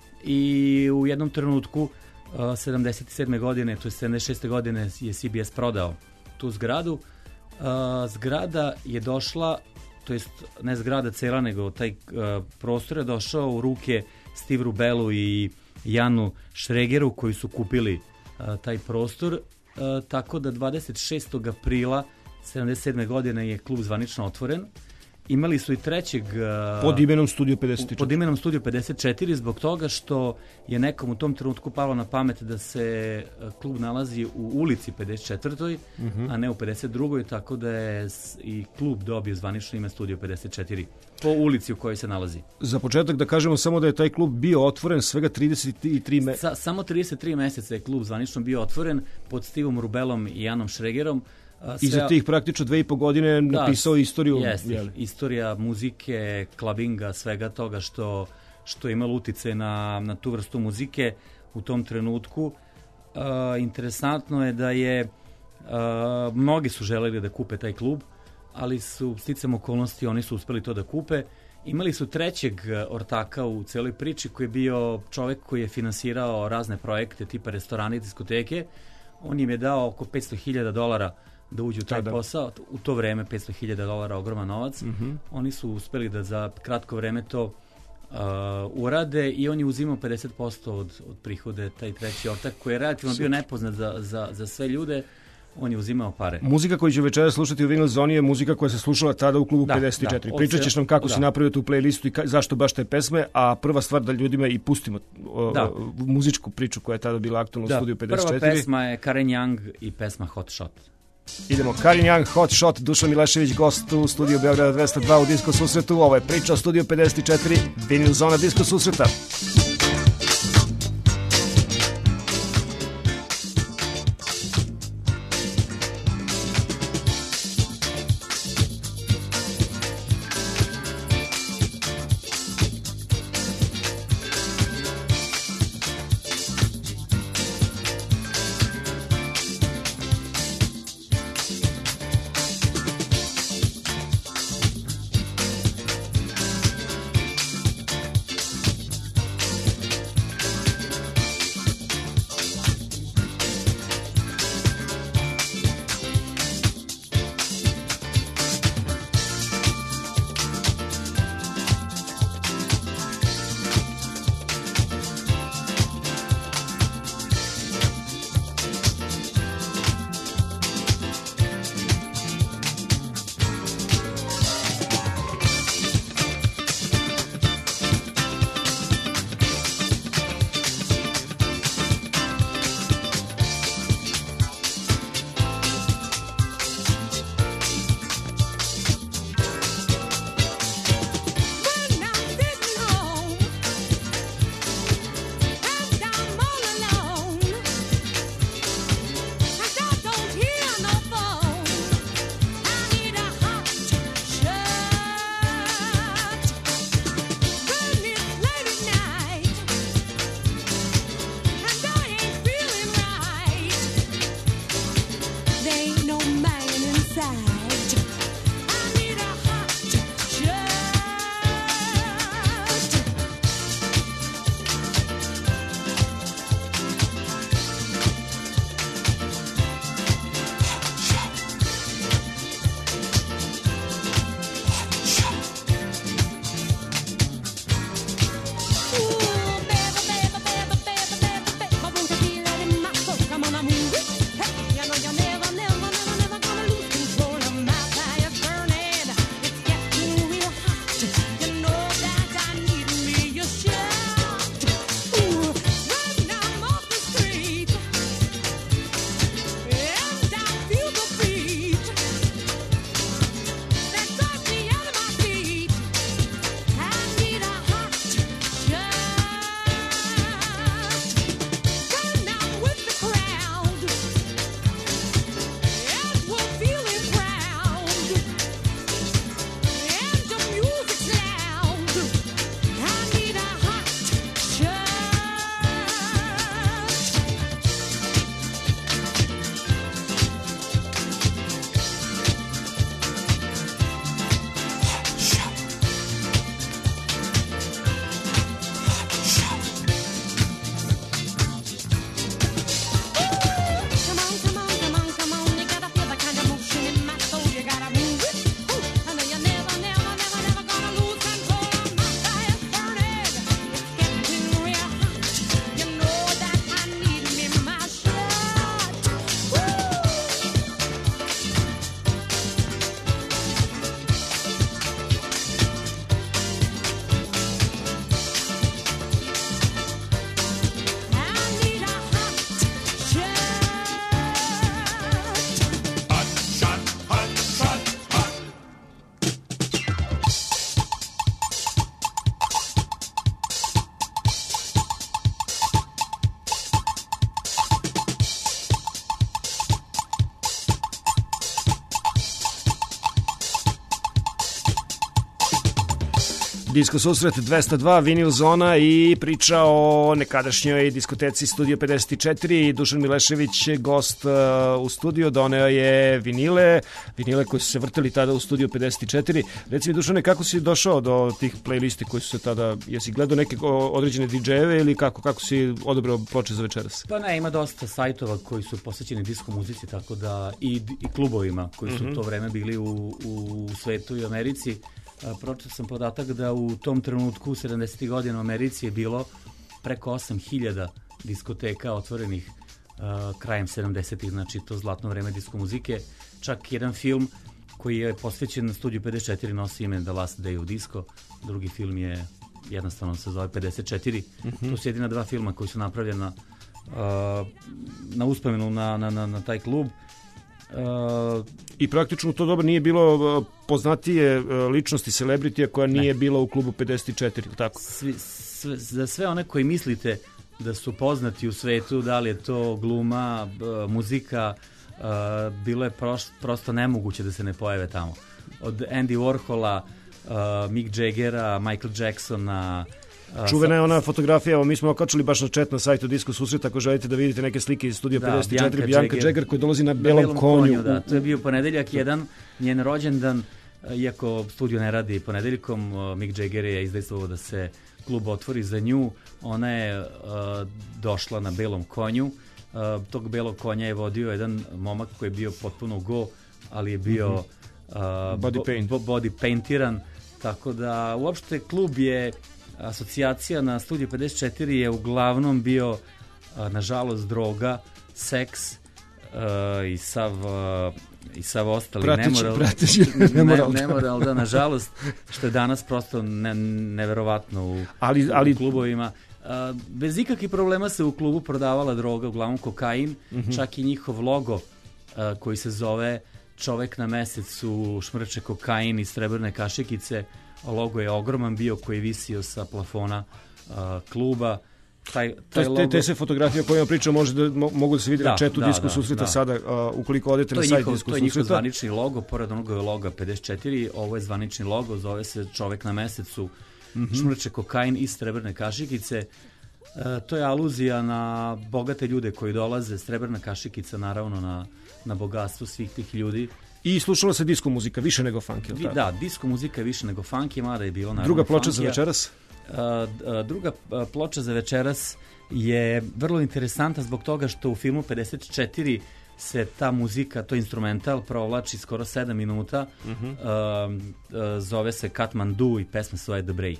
[SPEAKER 6] i u jednom trenutku uh, sedamdeset sedme godine, to je sedamdeset šeste godine je C B S prodao tu zgradu. Uh, zgrada je došla, to jest ne zgrada cela, nego taj uh, prostor je došao u ruke Steve Rubelu i Janu Šregeru koji su kupili uh, taj prostor. Uh, tako da dvadeset šestog aprila sedamdeset sedme godine je klub zvanično otvoren. Imali su i trećeg... Uh,
[SPEAKER 3] pod imenom Studio pedeset četiri.
[SPEAKER 6] Pod imenom Studio pedeset četiri zbog toga što je nekom u tom trenutku palo na pamet da se klub nalazi u ulici pedeset četvrtoj Mm-hmm. a ne u pedeset drugoj tako da je i klub dobio zvanično ime Studio pedeset četiri po ulici u kojoj se nalazi.
[SPEAKER 3] Za početak da kažemo samo da je taj klub bio otvoren svega trideset tri me...
[SPEAKER 6] Sa, samo trideset tri meseca je klub zvanično bio otvoren pod Stevom Rubelom i Janom Šregerom.
[SPEAKER 3] Sve... I za tih praktično dve i po godine napisao da, istoriju.
[SPEAKER 6] Jeste, istorija muzike, klabinga, svega toga što, što je imalo utice na, na tu vrstu muzike u tom trenutku. Uh, interesantno je da je uh, mnogi su želeli da kupe taj klub, ali su sticam okolnosti oni su uspeli to da kupe. Imali su trećeg ortaka u celoj priči koji je bio čovek koji je finansirao razne projekte tipa restorane i diskoteke. On im je dao oko petsto hiljada dolara da uđu u taj da, posao. U to vreme petsto hiljada dolara ogroman novac. Mm-hmm. Oni su uspeli da za kratko vreme to uh, urade i on je uzimao pedeset posto od, od prihode, taj treći ortak koji je relativno bio nepoznat za, za, za sve ljude. On je uzimao pare.
[SPEAKER 3] Muzika koju ću večera slušati u Vinyl zoni je muzika koja se slušala tada u klubu da, pedeset četiri. Da, Pričat ćeš nam kako da. si napravio tu playlistu i ka, zašto baš te pesme, a prva stvar da ljudima i pustimo o, da. o, muzičku priču koja je tada bila aktualna da. u studiju pedeset četiri.
[SPEAKER 6] Prva pesma je Karen Young i pesma Hot Shot.
[SPEAKER 3] Idemo, Karen Young, Hot Shot, Dušan Milešević, gost u studiju Beograda dvesta dva u Disco Susretu. Ovo je priča o studiju pedeset četiri, Vinyl zona Disco Susreta. Disko susret dvesta dva, Vinil zona i priča o nekadašnjoj diskoteci Studio pedeset četiri. Dušan Milešević, gost uh, u studiju, doneo je vinile, vinile koji su se vrtili tada u Studio pedeset četiri. Reci mi, Dušane, kako si došao do tih playlisti koji su se tada, jesi gledao neke određene didžejeve ili kako, kako si odabrao ploče za večeras?
[SPEAKER 6] Pa ne, ima dosta sajtova koji su posvećeni disko muzici, tako da i, i klubovima koji su mm-hmm. to vreme bili u, u svetu i Americi. Pročitao sam podatak da u tom trenutku, sedamdesetih godina u Americi je bilo preko osam hiljada diskoteka otvorenih uh, krajem sedamdesetih, znači to zlatno vreme disko muzike. Čak jedan film koji je posvećen na Studiju pedeset četiri nosi ime The Last Day of Disco, drugi film je jednostavno se zove pedeset četiri. Mm-hmm. To su jedina dva filma koji su napravljena uh, na uspomenu na, na, na, na taj klub. Uh,
[SPEAKER 3] I praktično u to doba nije bilo uh, poznatije uh, ličnosti celebritija koja nije ne. bila u klubu pedeset četiri, tako?
[SPEAKER 6] Svi, sve, za sve one koji mislite da su poznati u svetu, da li je to gluma, uh, muzika, uh, bilo je proš, prosto nemoguće da se ne pojave tamo. Od Andy Warhola, uh, Mick Jaggera, Michael Jacksona. Uh,
[SPEAKER 3] Čuvena je ona fotografija, evo, mi smo okačili baš na chat na sajtu Disko susret, ako želite da vidite neke slike iz Studija da, pedeset četiri, Bianca, Bianca Jagger, Jagger koji dolazi na belom, na belom konju. konju
[SPEAKER 6] da. To je bio ponedeljak jedan, njen rođendan, iako studio ne radi ponedeljkom, Mick Jagger je izdejstvovao da se klub otvori za nju. Ona je uh, došla na belom konju. Uh, tog belog konja je vodio jedan momak koji je bio potpuno go, ali je bio mm-hmm. uh,
[SPEAKER 3] body, paint.
[SPEAKER 6] bo, body paintiran, tako da uopšte klub je asocijacija na Studiju pedeset četiri je uglavnom bio a, nažalost droga, seks a, i sav a, i sav ostali
[SPEAKER 3] prateći,
[SPEAKER 6] nemoral,
[SPEAKER 3] prateći nemoral.
[SPEAKER 6] Ne, nemoral da, nažalost, što je danas prosto ne, neverovatno u,
[SPEAKER 3] ali, ali...
[SPEAKER 6] u klubovima. A, bez ikakvih problema se u klubu prodavala droga, uglavnom kokain, mm-hmm. čak i njihov logo a, koji se zove čovek na mesecu šmrče kokain iz srebrne kašikice. Logo je ogroman bio koji je visio sa plafona uh, kluba. Taj, taj
[SPEAKER 3] te,
[SPEAKER 6] logo...
[SPEAKER 3] te se fotografije o kojima pričam može da, mo, mogu da se vidi da, na chatu da, Disko da, susreta da. sada, uh, ukoliko odete to na sajt njihov, Disko susreta.
[SPEAKER 6] To je njihov zvanični logo, pored onoga je loga pedeset četiri, ovo je zvanični logo, zove se čovek na mesecu, mm-hmm. šmrče kokain iz srebrne kašikice. Uh, to je aluzija na bogate ljude koji dolaze, srebrna kašikica naravno na, na bogatstvo svih tih ljudi.
[SPEAKER 3] I slušala se disko muzika, više nego funk, ili tako?
[SPEAKER 6] Da, disko muzika je više nego funky, mada je bilo naravno
[SPEAKER 3] Druga ploča
[SPEAKER 6] funkija.
[SPEAKER 3] za večeras?
[SPEAKER 6] Uh, uh, druga uh, ploča za večeras je vrlo interesantna zbog toga što u filmu pedeset četiri se ta muzika, to instrumental, provlači skoro sedam minuta. Uh-huh. Uh, uh, zove se Kathmandu i pesma zove The Break.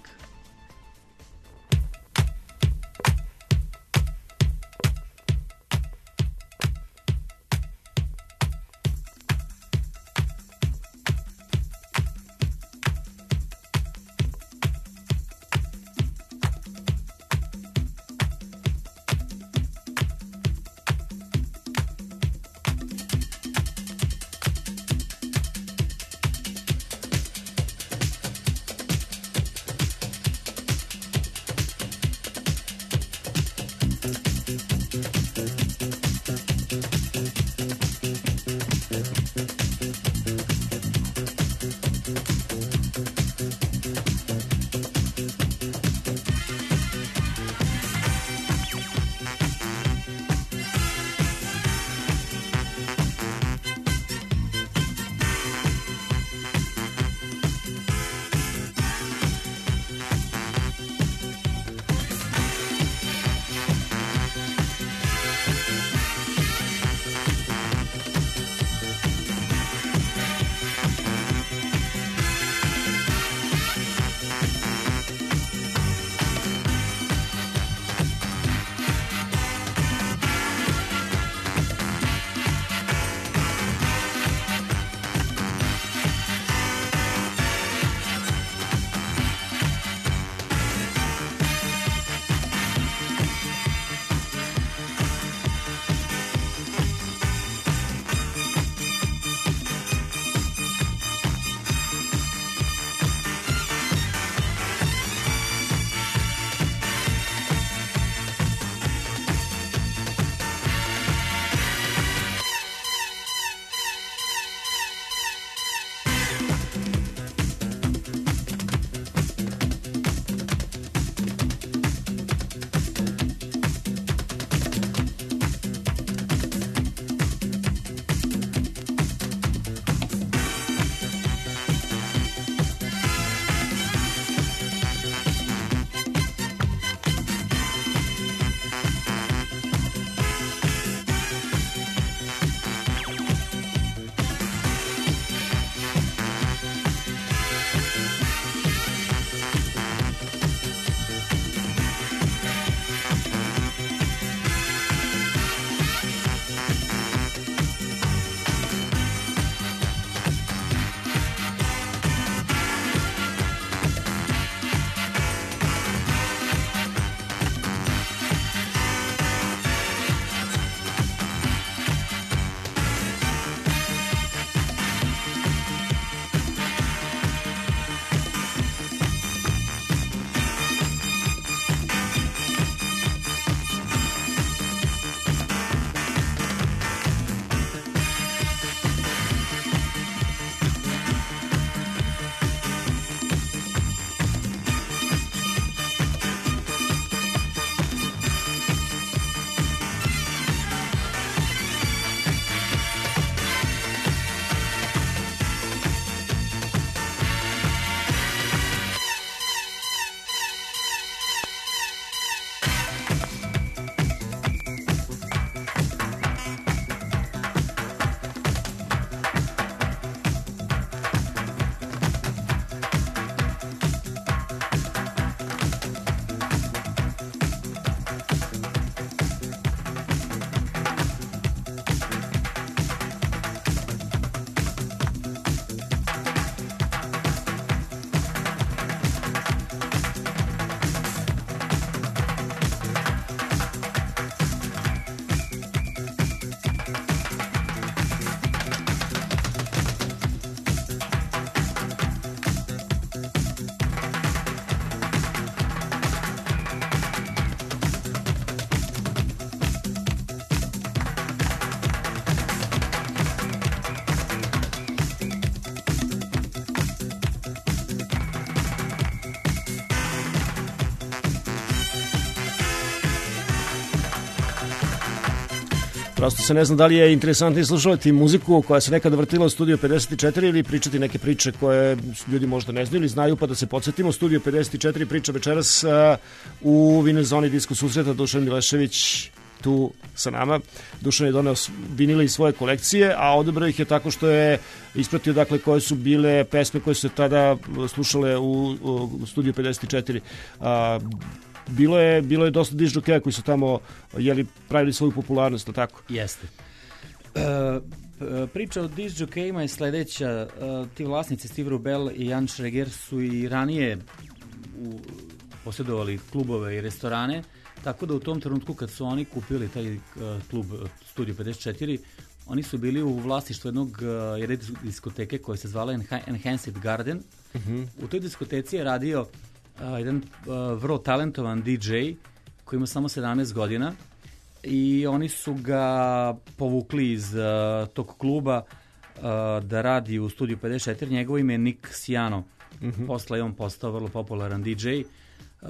[SPEAKER 3] Prosto se ne znam da li je interesantnije slušati muziku koja se nekada vrtila u Studiju pedeset četiri ili pričati neke priče koje ljudi možda ne znaju ili znaju, pa da se podsjetimo. Studio pedeset četiri priča večeras a, u vinil zoni Disko susreta. Dušan Milešević tu sa nama. Dušan je doneo vinile iz svoje kolekcije, a odabrao ih je tako što je ispratio dakle koje su bile pesme koje su se tada slušale u, u Studiju pedeset četiri. A, bilo je bilo je dosta disk džokeja koji su tamo jeli pravili svoju popularnost, tako.
[SPEAKER 6] Jeste. E, priča o disk džokejima je sledeća. E, ti vlasnici Steve Rubel i Jan Schreger su i ranije u, posjedovali klubove i restorane, tako da u tom trenutku kad su oni kupili taj uh, klub Studio pedeset četiri, oni su bili u vlasništvu jednog uh, jedne diskoteke koja se zvala Enhanced Garden. Uh-huh. U toj diskoteci je radio uh, jedan uh, vrlo talentovan D J koji ima samo sedamnaest godina i oni su ga povukli iz uh, tog kluba uh, da radi u Studiju pedeset četiri. Njegovo ime je Nick Siano. Uh-huh. Posle je on postao vrlo popularan D J. Uh,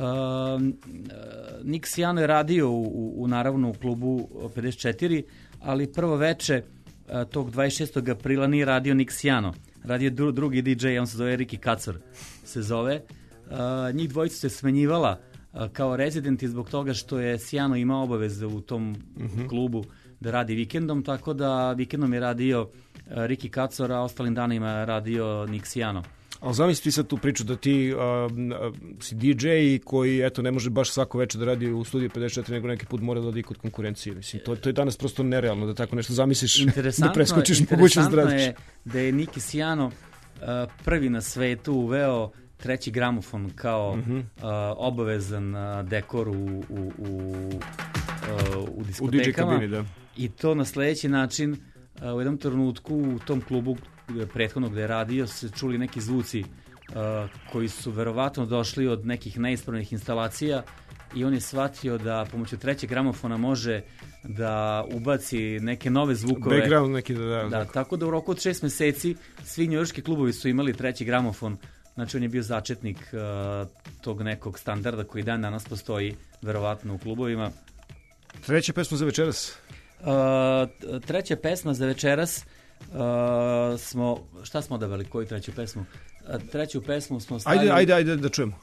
[SPEAKER 6] Nick Siano je radio u, u, u naravno u klubu pedeset četiri, ali prvo veče uh, tog dvadeset šestog aprila nije radio Nick Siano, radio dru, drugi D J, on se zove Ricky Kacor se zove. Uh, njih dvojica se smenjivala uh, kao rezidenti zbog toga što je Siano imao obaveze u tom uh-huh. klubu da radi vikendom, tako da vikendom je radio uh, Ricky Kacor, a ostalim danima je radio Nick Siano.
[SPEAKER 3] Ali zamisli sad tu priču da ti uh, si D J koji eto ne može baš svako večer da radi u Studiju pedeset četiri, nego neki put mora da odi kod konkurencije. Mislim, to, to je danas prosto nerealno da tako nešto zamisliš, da preskočiš mogućnost da radiš.
[SPEAKER 6] Interesantno je da je Nicky Siano uh, prvi na svetu uveo treći gramofon kao uh-huh. uh, obavezan uh, dekor u, u, u, uh, u diskotekama.
[SPEAKER 3] U D J kabini, da.
[SPEAKER 6] I to na sledeći način uh, u jednom trenutku u tom klubu prethodno gde je radio se čuli neki zvuci uh, koji su verovatno došli od nekih neispravnih instalacija i on je shvatio da pomoću trećeg gramofona može da ubaci neke nove zvukove.
[SPEAKER 3] Background neki da da.
[SPEAKER 6] Da, tako da u roku od šest meseci svi njujorški klubovi su imali treći gramofon. Znači on je bio začetnik uh, tog nekog standarda koji dan danas postoji verovatno u klubovima.
[SPEAKER 3] Treća pesma za večeras?
[SPEAKER 6] Uh, treća pesma za večeras Uh, smo, šta smo odavali, koju treću pesmu? Uh, treću pesmu smo stavili...
[SPEAKER 3] Ajde, ajde, ajde da čujemo.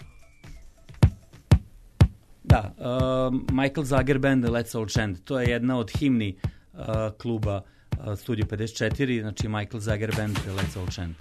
[SPEAKER 6] Da, uh, Michael Zager Band, Let's All Chant. To je jedna od himni uh, kluba uh, Studio pedeset četiri, znači Michael Zager Band, Let's All Chant.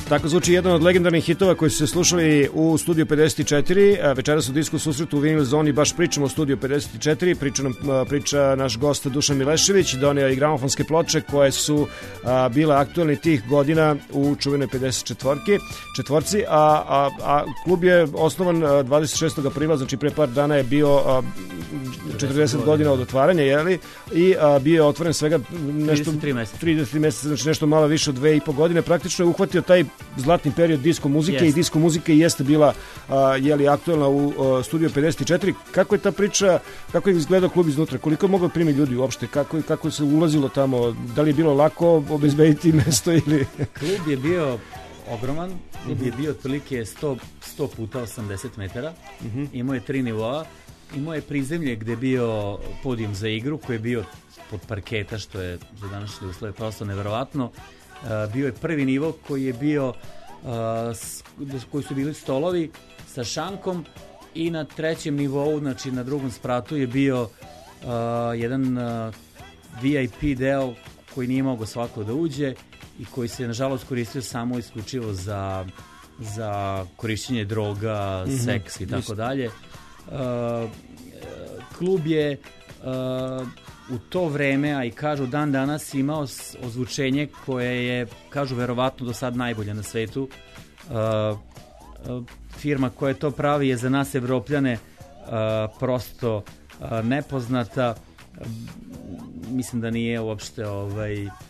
[SPEAKER 3] tako zvuči jedan od legendarnih hitova koji su se slušali u Studiju pedeset četiri. Večeras u Disku susretu u Vinil zoni baš pričamo o Studiju pedeset četiri. Priča, nam, priča naš gost Dušan Milešević, doneo i gramofonske ploče koje su a, bile aktualne tih godina u čuvenoj pedeset četvorki, četvorci, a, a, a klub je osnovan dvadeset šestog aprila, znači pre par dana je bio a, četrdeset godina od otvaranja, jeli? I a, bio je otvoren svega nešto
[SPEAKER 6] trideset tri meseca.
[SPEAKER 3] trideset tri meseca, znači nešto malo više od dve i po godine. Praktično je uhvatio taj zlatni period disko muzike. Jest. I disko muzika jeste bila a, jeli, aktualna u a, Studiju pedeset četiri. Kako je ta priča, kako je izgledao klub iznutra? Koliko je moglo primiti ljudi uopšte? Kako, kako se ulazilo tamo? Da li je bilo lako obezbediti mesto ili...
[SPEAKER 6] Klub je bio ogroman, klub je bio otprilike sto, sto puta osamdeset metara, uh-huh. Imao je tri nivoa, imao je prizemlje gde je bio podijum za igru koji je bio pod parketa, što je za današnje uslove prosto neverovatno. Uh, bio je prvi nivo koji je bio uh, s, koji su bili stolovi sa šankom i na trećem nivou, znači na drugom spratu je bio uh, jedan uh, V I P deo koji nije mogao svako da uđe i koji se nažalost koristio samo isključivo za, za korišćenje droga, mm-hmm. seks i tako dalje. Uh, klub je uh, u to vreme, a i kažu dan danas, imao ozvučenje koje je, kažu, verovatno do sad najbolje na svetu. Uh, uh, firma koja to pravi je za nas Evropljane uh, prosto uh, nepoznata. Uh, mislim da nije uopšte ovaj, uh,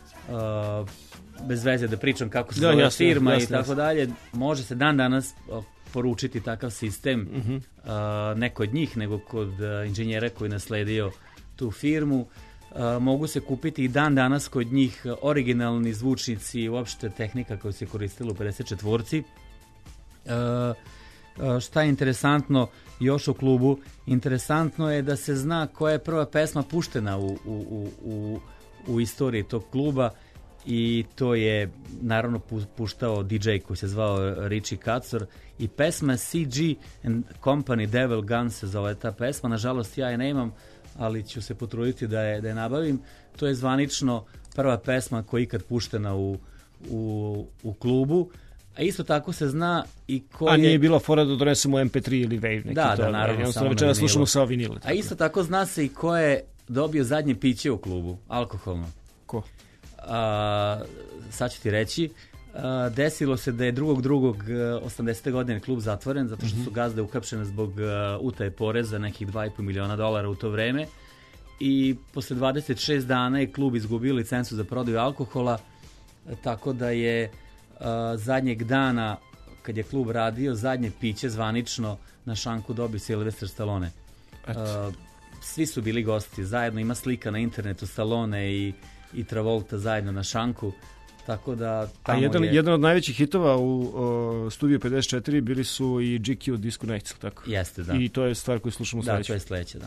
[SPEAKER 6] bez veze da pričam kako se zove firma jasne, i tako jasne. dalje. Može se dan danas uh, poručiti takav sistem, uh-huh. uh, ne kod njih, nego kod uh, inženjera koji je nasledio tu firmu. Uh, mogu se kupiti i dan danas kod njih originalni zvučnici i uopšte tehnika koja se koristila u pedeset četvorci. Uh, uh, šta je interesantno još u klubu? Interesantno je da se zna koja je prva pesma puštena u, u, u, u, u istoriji tog kluba i to je naravno puštao D J koji se zvao Richie Kacor i pesma C G and Company Devil Gun se zove ta pesma. Nažalost ja je nemam, ali ću se potruditi da je, da je nabavim. To je zvanično prva pesma koja je ikad puštena u, u, u klubu. A isto tako se zna i ko je...
[SPEAKER 3] A nije bilo fora da donesemo M P tri ili Wave neki
[SPEAKER 6] da,
[SPEAKER 3] to.
[SPEAKER 6] Da, naravno.
[SPEAKER 3] Jednostavno večera slušamo sa vinile.
[SPEAKER 6] A isto tako zna se i ko je dobio zadnje piće u klubu, alkoholno.
[SPEAKER 3] Ko?
[SPEAKER 6] A, sad ću ti reći. A, desilo se da je drugog drugog osamdesete godine klub zatvoren zato što su gazde uhapšene zbog uh, utaje poreza nekih dva i po miliona dolara u to vreme i posle dvadeset šest dana je klub izgubio licencu za prodaju alkohola, tako da je uh, zadnjeg dana kad je klub radio zadnje piće zvanično na šanku dobio Sylvester Stallone. Uh, svi su bili gosti zajedno, ima slika na internetu Stallone i, i Travolta zajedno na šanku. Tako da tamo
[SPEAKER 3] A jedan,
[SPEAKER 6] je...
[SPEAKER 3] jedan od najvećih hitova u uh, Studiju pedeset četiri bili su i G Q Disco Nights, tako?
[SPEAKER 6] Jeste, da.
[SPEAKER 3] I to je stvar koju slušamo sledeće.
[SPEAKER 6] Da, to je sledeće, da.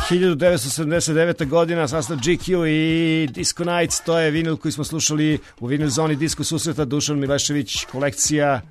[SPEAKER 3] hiljadu devetsto sedamdeset devete. godina, sastav G Q i Disco Nights, to je vinil koji smo slušali u vinil zoni Disco susreta. Dušan Milešević, kolekcija.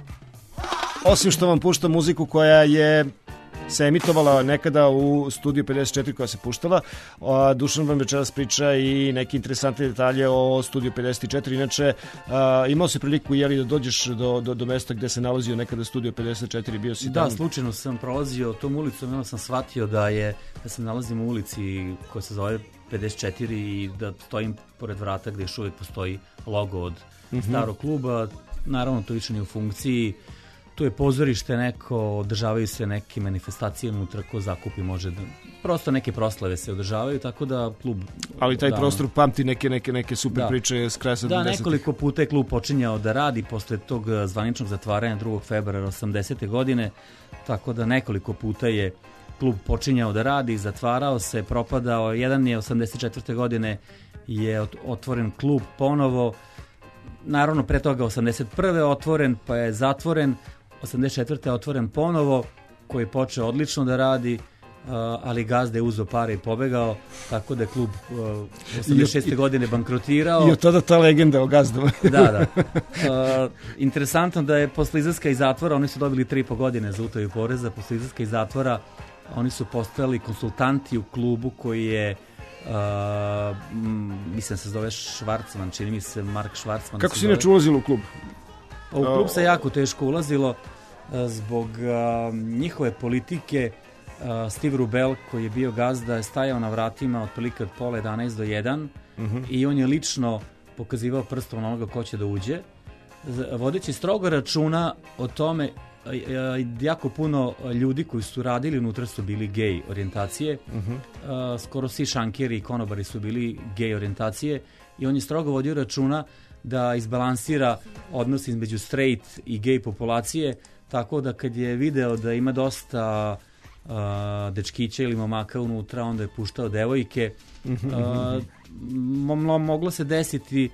[SPEAKER 3] Osim što vam pušta muziku koja je se emitovala nekada u studiju pedeset četiri koja se puštala, a, Dušan vam večeras priča i neke interesantne detalje o studiju pedeset četiri. Inače, a, imao si priliku jeli, da dođeš do, do, do mesta gde se nalazio nekada studio pedeset četiri, bio si
[SPEAKER 6] Da,
[SPEAKER 3] tamo.
[SPEAKER 6] slučajno sam prolazio tom ulicom i onda sam shvatio da je da se nalazim u ulici koja se zove pedeset četiri i da stojim pored vrata gde još uvijek postoji logo od
[SPEAKER 3] Mhm.
[SPEAKER 6] starog kluba. Naravno, to više nije u funkciji. Tu je pozorište neko, održavaju se neke manifestacije unutra, ko zakupi može da... Prosto neke proslave se održavaju, tako da klub...
[SPEAKER 3] Ali taj
[SPEAKER 6] da,
[SPEAKER 3] prostor pamti neke, neke, neke super
[SPEAKER 6] Da.
[SPEAKER 3] priče s kraja
[SPEAKER 6] Da,
[SPEAKER 3] sedamdesetih.
[SPEAKER 6] nekoliko puta je klub počinjao da radi posle tog eh, zvaničnog zatvaranja drugog februara osamdesete. godine, tako da nekoliko puta je klub počinjao da radi, zatvarao se, propadao. Jedan je osamdeset četvrte. godine je ot- otvoren klub ponovo, naravno pre toga osamdeset prve. otvoren, pa je zatvoren, osamdeset četvrte. otvoren ponovo, koji je počeo odlično da radi, uh, ali gazda je uzeo pare i pobegao, tako da je klub uh, osamdeset šeste. godine bankrotirao.
[SPEAKER 3] I od tada ta legenda o gazdama.
[SPEAKER 6] Da, da. Uh, interesantno da je posle izlaska iz zatvora, oni su dobili tri i po godine za utaju poreza, posle izlaska iz zatvora oni su postali konsultanti u klubu koji je uh, m, mislim da se zove Švarcman, čini mi se Mark Švarcman.
[SPEAKER 3] Kako
[SPEAKER 6] se
[SPEAKER 3] si
[SPEAKER 6] zove.
[SPEAKER 3] inače ulazilo u klub?
[SPEAKER 6] Pa u klub se jako teško ulazilo uh, zbog uh, njihove politike. Uh, Steve Rubel, koji je bio gazda, je stajao na vratima otprilike od pola jedanaest do jedan i on je lično pokazivao prstom na onoga ko će da uđe, Z- vodeći strogo računa o tome. uh, uh, jako puno ljudi koji su radili unutra su bili gej orijentacije. Uh, skoro svi šankeri i konobari su bili gej orijentacije i on je strogo vodio računa da izbalansira odnos između straight i gej populacije, tako da kad je video da ima dosta uh, dečkića ili momaka unutra, onda je puštao devojke. Uh, mo- moglo se desiti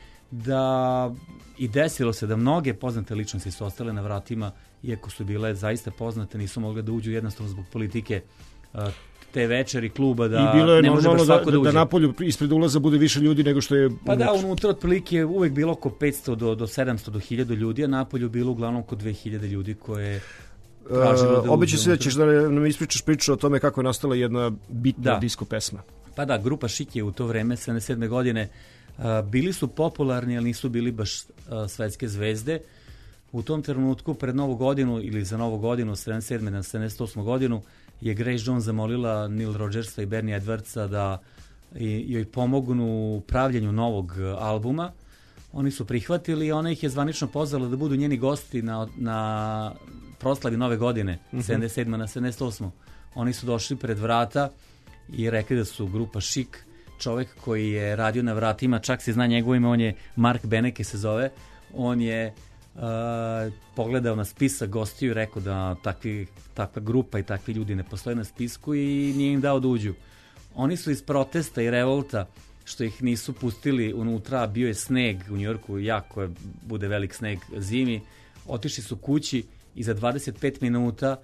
[SPEAKER 6] da i desilo se da mnoge poznate ličnosti su ostale na vratima, iako su bile zaista poznate, nisu mogle da uđu jednostavno zbog politike uh, te večeri kluba, da
[SPEAKER 3] I bilo je
[SPEAKER 6] ne može baš
[SPEAKER 3] normalno da,
[SPEAKER 6] svako
[SPEAKER 3] da,
[SPEAKER 6] da
[SPEAKER 3] da
[SPEAKER 6] uđe.
[SPEAKER 3] napolju ispred ulaza bude više ljudi nego što je
[SPEAKER 6] Pa da,
[SPEAKER 3] unutra.
[SPEAKER 6] unutra otprilike je uvek bilo oko petsto do, do sedamsto do hiljadu ljudi, a napolju bilo uglavnom oko dve hiljade ljudi koje tražilo da
[SPEAKER 3] Uh, Obećao
[SPEAKER 6] uđe
[SPEAKER 3] se da
[SPEAKER 6] unutra.
[SPEAKER 3] ćeš da nam ispričaš priču o tome kako je nastala jedna bitna
[SPEAKER 6] Da.
[SPEAKER 3] disko pesma.
[SPEAKER 6] Pa da, grupa Šik je u to vreme, sedamdeset sedme. godine, a, bili su popularni, ali nisu bili baš a, svetske zvezde. U tom trenutku, pred Novu godinu ili za Novu godinu, sedamdeset sedme. na sedamdeset osmu. godinu, je Grace Jones zamolila Neil Rodgersa i Bernie Edwardsa da i, joj pomognu u pravljenju novog a, albuma. Oni su prihvatili i ona ih je zvanično pozvala da budu njeni gosti na, na proslavi Nove godine, sedamdeset sedme. na sedamdeset osmu. Oni su došli pred vrata i rekli da su grupa Šik. Čovek koji je radio na vratima, čak se zna njegovo ime, on je Mark Beneke se zove, on je uh, pogledao na spisak gostiju i rekao da takvi, takva grupa i takvi ljudi ne postoje na spisku i nije im dao da uđu. Oni su iz protesta i revolta što ih nisu pustili unutra, bio je sneg u Njujorku, jako je, bude velik sneg zimi, otišli su kući i za dvadeset pet minuta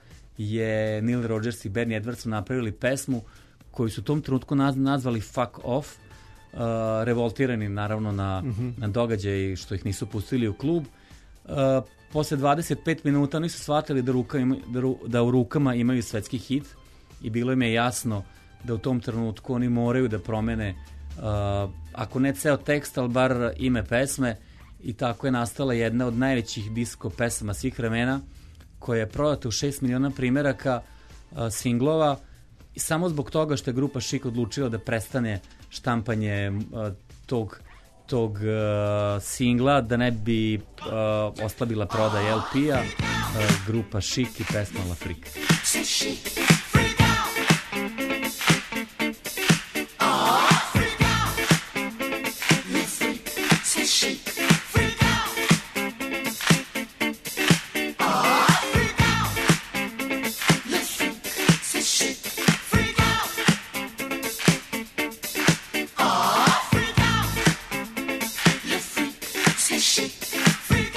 [SPEAKER 6] je Neil Rodgers i Bernie Edwards napravili pesmu koju su u tom trenutku naz- nazvali Fuck Off, uh, revoltirani naravno na, mm-hmm. na događaj što ih nisu pustili u klub. Uh, posle dvadeset pet minuta oni su shvatili da, ruka ima, da, ru, da u rukama imaju svetski hit i bilo im je jasno da u tom trenutku oni moraju da promene uh, ako ne ceo tekst, ali bar ime pesme, i tako je nastala jedna od najvećih disko pesama svih vremena koja je prodata u šest miliona primeraka uh, singlova. I samo zbog toga što je grupa Šik odlučila da prestane štampanje uh, tog, tog uh, singla, da ne bi uh, oslabila prodaj el pe-a, uh, grupa Šik i pesma La Freak.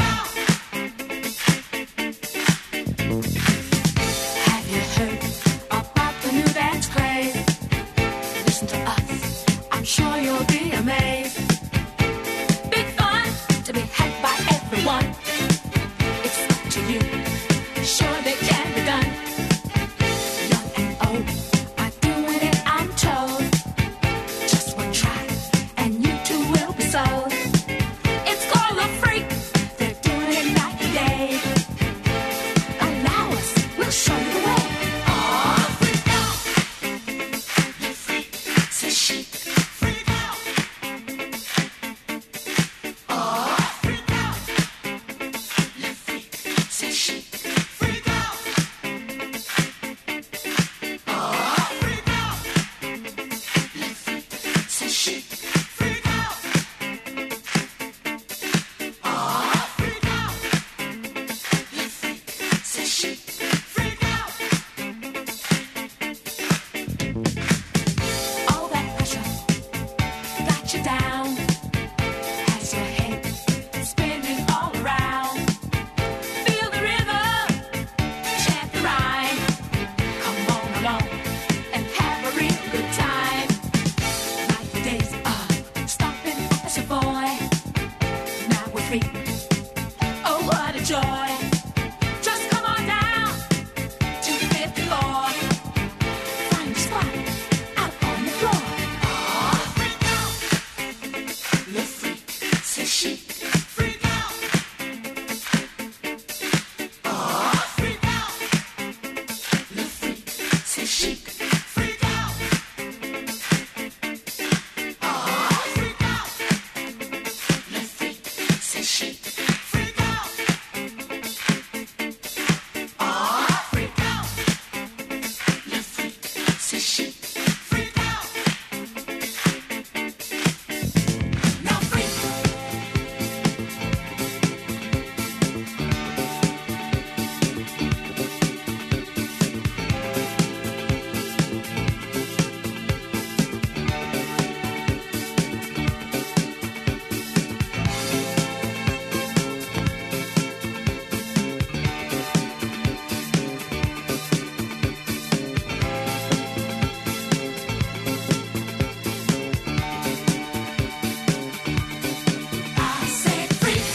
[SPEAKER 4] Have you heard
[SPEAKER 7] freak. Oh, what a joy. Just come on down to the fifth floor. Find a spot out on the floor. Oh, freak out. Le freak, c'est chic. Freak out. Oh, freak out. Le freak, c'est chic. Freak out. Oh, freak out. Le freak, c'est chic. Freak out. Oh, freak out. Le freak, c'est chic. Freak out. Now freak. I said freak.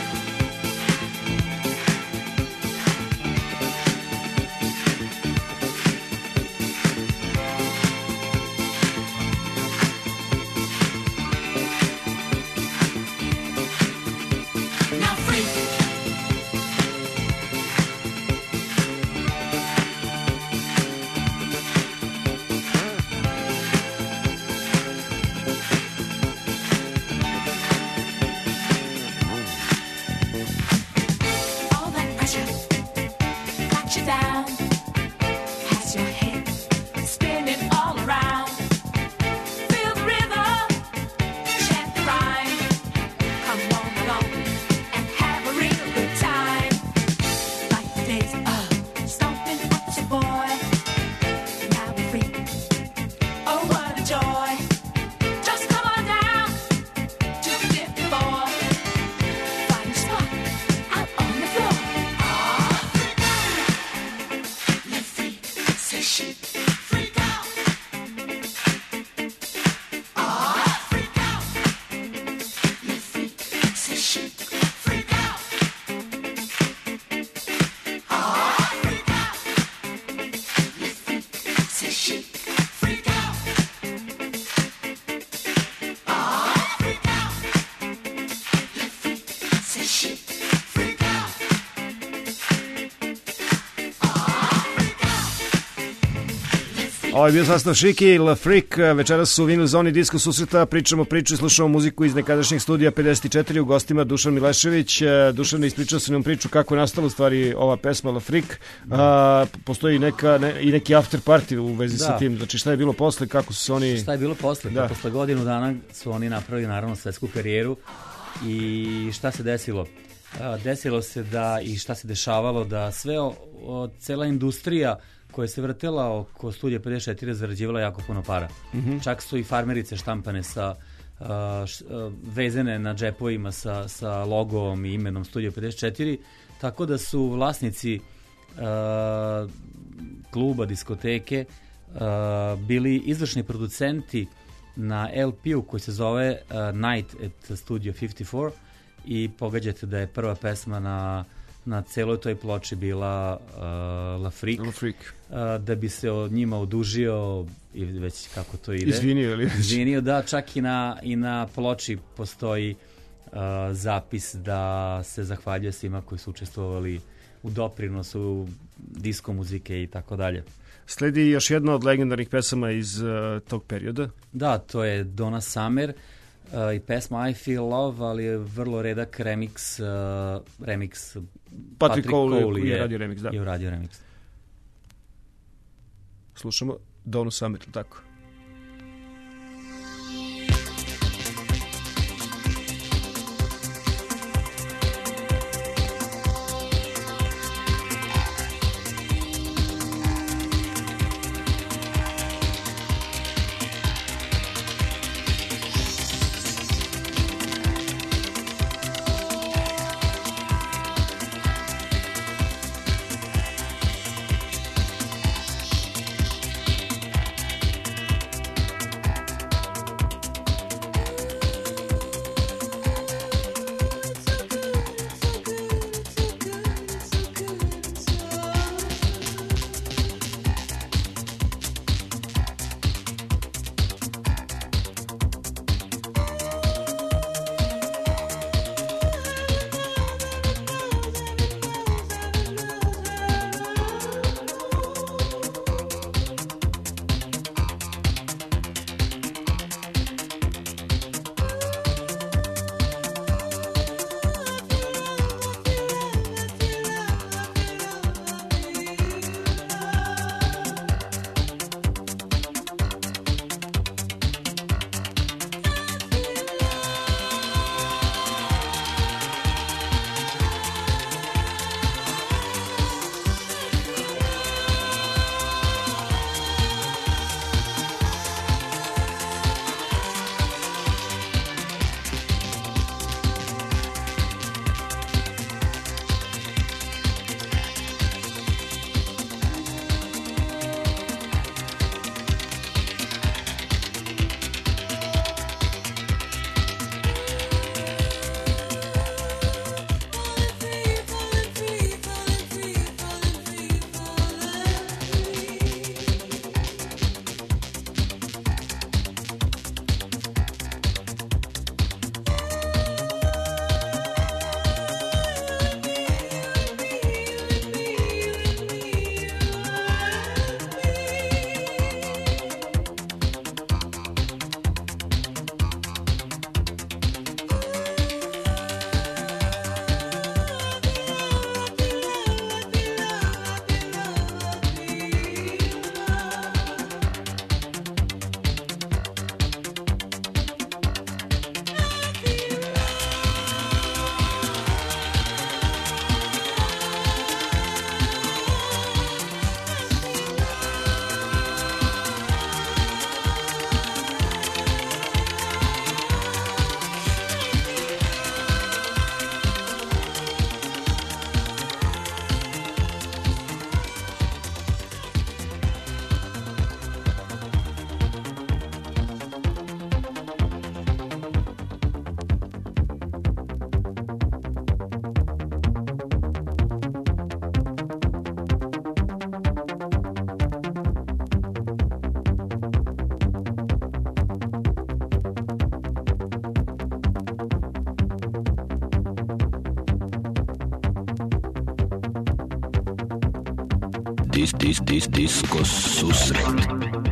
[SPEAKER 7] Now freak. All that pressure got you down. Has your head spinning all around. Feel the rhythm, chant the rhyme. Come on along and have a real good time. Like the days of stomping up the boy. Now we're free. Oh, what a joy. Just come on down to the fifth floor. Find a spot out on the floor. Ah, freak out. Le freak, c'est chic. Freak out. Ah, freak out. Le freak, c'est chic. Freak out. Ah, freak out. Le freak, c'est chic. Freak out. Ah, freak out. Le freak, c'est chic. Freak out.
[SPEAKER 3] Ovo je bio sastav Šiki, La Freak, večeras su u Vinil Zoni Disko susreta, pričamo priču i slušamo muziku iz nekadašnjeg studija pedeset četiri, u gostima Dušan Milešević. Dušan ispričao se nam priču kako je nastala u stvari ova pesma La Freak. A, postoji neka, ne, i neki after party u vezi
[SPEAKER 6] Da.
[SPEAKER 3] sa tim, znači šta je bilo posle, kako su se oni...
[SPEAKER 6] Šta je bilo posle?
[SPEAKER 3] Da.
[SPEAKER 6] Pa posle godinu dana su oni napravili naravno svetsku karijeru i šta se desilo? A, Desilo se da i šta se dešavalo da sve, o, o, cela industrija koja se vrtela oko studija pedeset četiri zarađivala jako puno para. Čak su i farmerice štampane sa a, š- a, vezene na džepovima sa, sa logom i imenom studija pedeset četiri, tako da su vlasnici a, kluba, diskoteke a, bili izvršni producenti na L P-u koji se zove a, Night at Studio pedeset četiri i pogađate da je prva pesma na na celoj toj ploči bila uh, La Freak,
[SPEAKER 3] La Freak.
[SPEAKER 6] uh, da bi se o njima odužio i već kako to ide.
[SPEAKER 3] Izvinio ili...
[SPEAKER 6] Izvinio, da, čak i na, i na ploči postoji uh, zapis da se zahvaljuje svima koji su učestvovali u doprinosu disko muzike i tako dalje.
[SPEAKER 3] Sledi još jedna od legendarnih pesama iz uh, tog perioda.
[SPEAKER 6] Da, to je Donna Summer uh, i pesma I Feel Love, ali je vrlo redak remix, uh, remix
[SPEAKER 3] Patrick Cole je radio remix, da.
[SPEAKER 6] je uradio remix.
[SPEAKER 3] Slušamo Donna Summer, tako.
[SPEAKER 1] dis, dis, dis, disco susret.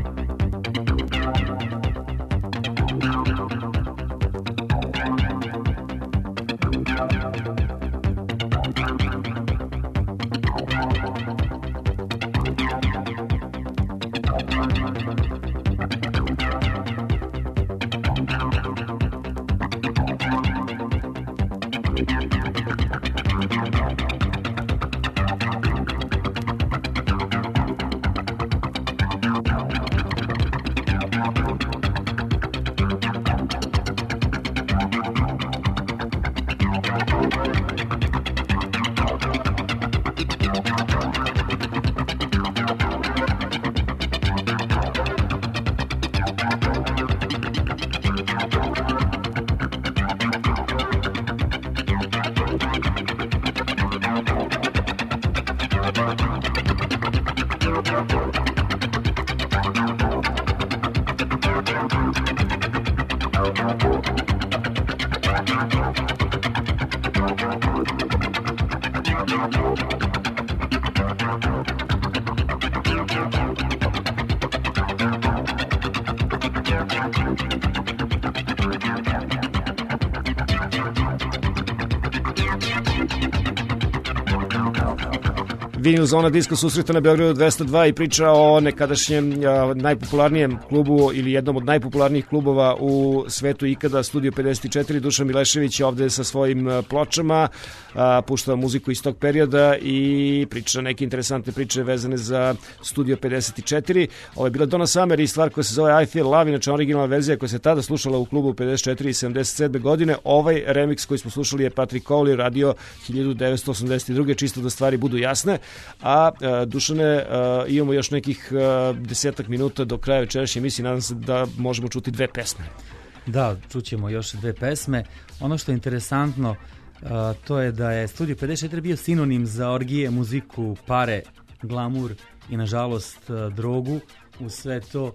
[SPEAKER 3] Vinil Zona Disko susreta na Beogradu dvesta dva i priča o nekadašnjem a, najpopularnijem klubu ili jednom od najpopularnijih klubova u svetu ikada, Studio pedeset četiri. Dušan Milešević je ovde sa svojim a, pločama, a, pušta muziku iz tog perioda i priča neke interesantne priče vezane za Studio pedeset četiri. Ovo je bila Donna Summer i stvar koja se zove I Feel Love, inače originalna verzija koja se tada slušala u klubu pedeset četiri i sedamdeset sedme godine. Ovaj remix koji smo slušali je Patrick Cowley radio hiljadu devetsto osamdeset druge. Čisto da stvari budu jasne. A, a Dušane, a, imamo još nekih a, desetak minuta do kraja večerašnje emisije, nadam se da možemo čuti dve pesme.
[SPEAKER 6] Da, čućemo još dve pesme. Ono što je interesantno, a, to je da je Studio pedeset četiri bio sinonim za orgije, muziku, pare, glamur i nažalost a, drogu. U sve to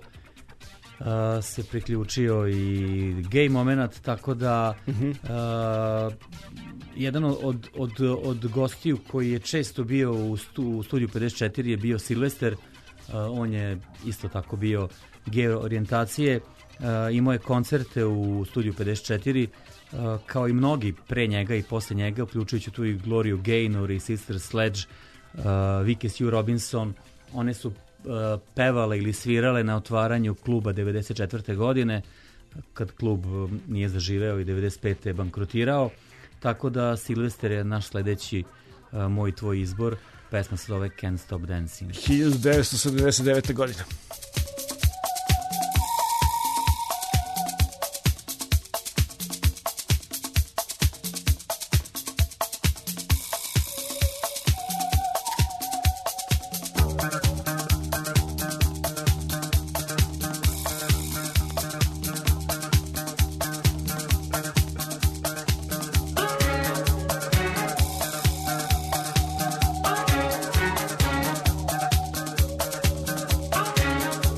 [SPEAKER 6] a, se priključio i gej moment, tako da uh-huh. a, jedan od, od, od gostiju koji je često bio u, stu, u Studiju pedeset četiri je bio Silvester. Uh, on je isto tako bio gej orijentacije. Uh, imao je koncerte u Studiju pedeset četiri uh, kao i mnogi pre njega i posle njega, uključujući tu i Gloriju Gaynor i Sister Sledge, uh, Vicky Sue Robinson. One su uh, pevale ili svirale na otvaranju kluba devedeset četvrte godine, kad klub nije zaživeo i devedeset pete bankrotirao. Tako da Silvester je naš sledeći uh, moj tvoj izbor. Pesma se zove Can't Stop Dancing.
[SPEAKER 3] hiljadu devetsto sedamdeset devete godine.
[SPEAKER 4] Thank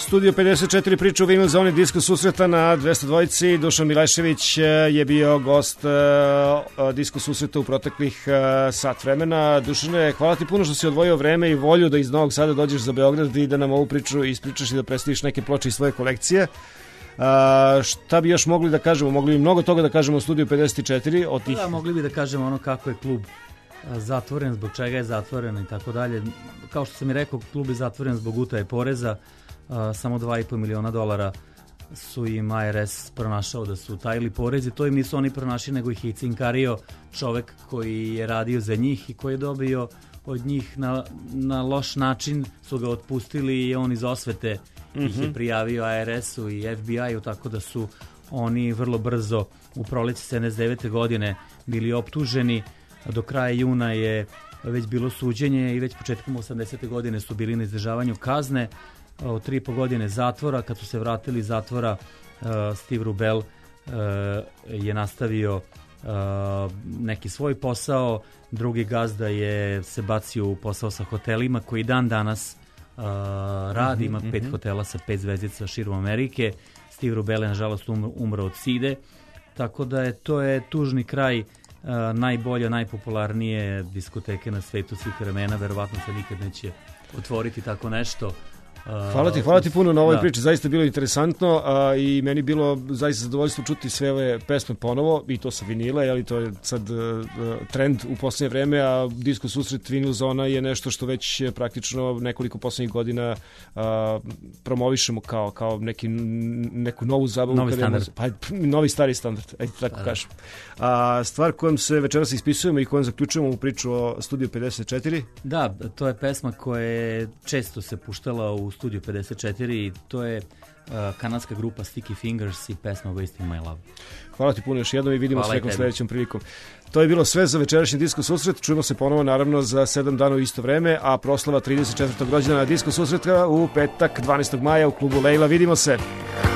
[SPEAKER 3] Studio pedeset četiri priča u Vinyl zoni Disko susreta na dvesta dvojici. Dušan Milajšević je bio gost uh, Disko susreta u proteklih uh, sat vremena. Dušane, hvala ti puno što si odvojio vreme i volju da iz Novog Sada dođeš za Beograd i da nam ovu priču ispričaš i da predstaviš neke ploče iz svoje kolekcije. Uh, šta bi još mogli da kažemo? Mogli bi mnogo toga da kažemo u Studiju pedeset četiri od tih...
[SPEAKER 6] Da, mogli bi da kažemo ono kako je klub zatvoren, zbog čega je zatvoren i tako dalje. Kao što sam i rekao, klub je zatvoren zbog utaje poreza. Uh, samo dva i po miliona dolara su im A R S pronašao da su tajili porezi. To im nisu oni pronašli, nego ih je cinkario čovek koji je radio za njih i koji je dobio od njih na, na loš način, su ga otpustili i on iz osvete mm-hmm. ih je prijavio A R S-u i F B I-u, tako da su oni vrlo brzo u proleće sedamdeset devete godine bili optuženi. Do kraja juna je već bilo suđenje i već početkom osamdesete godine su bili na izdržavanju kazne od tri i po godine zatvora. Kad su se vratili iz zatvora, uh, Steve Rubel uh, je nastavio uh, neki svoj posao. Drugi gazda je se bacio u posao sa hotelima koji dan danas uh, radi. Ima pet hotela sa pet zvezdica širom Amerike. Steve Rubel je nažalost um, umro od side. Tako da je to je tužni kraj uh, najbolje, najpopularnije diskoteke na svetu svih vremena. Verovatno se nikad neće otvoriti tako nešto.
[SPEAKER 3] Hvala ti, hvala ti puno na ovoj
[SPEAKER 6] da.
[SPEAKER 3] priči, zaista bilo interesantno a, i meni bilo zaista zadovoljstvo čuti sve ove pesme ponovo i to sa vinila, jeli to je sad uh, trend u posljednje vreme, a Disko susret Vinyl zona je nešto što već praktično nekoliko posljednjih godina uh, promovišemo kao, kao neki, neku novu zabavu.
[SPEAKER 6] Novi standard.
[SPEAKER 3] Pa, novi stari standard, ajde tako kažem. A, stvar kojom se večeras ispisujemo i kojom zaključujemo u priču o Studiju pedeset četiri.
[SPEAKER 6] Da, to je pesma koja je često se puštala u Studiju pedeset četiri i to je uh, kanadska grupa Sticky Fingers i pesma Wasting My Love.
[SPEAKER 3] Hvala ti puno još jednom i vidimo
[SPEAKER 6] Hvala
[SPEAKER 3] se nekom sljedećom prilikom. To je bilo sve za večerašnji Disko susret. Čujemo se ponovo naravno za sedam dana u isto vreme, a proslava trideset četvrtog rođendana Disko susreta u petak dvanaestog maja u klubu Lejla. Vidimo se!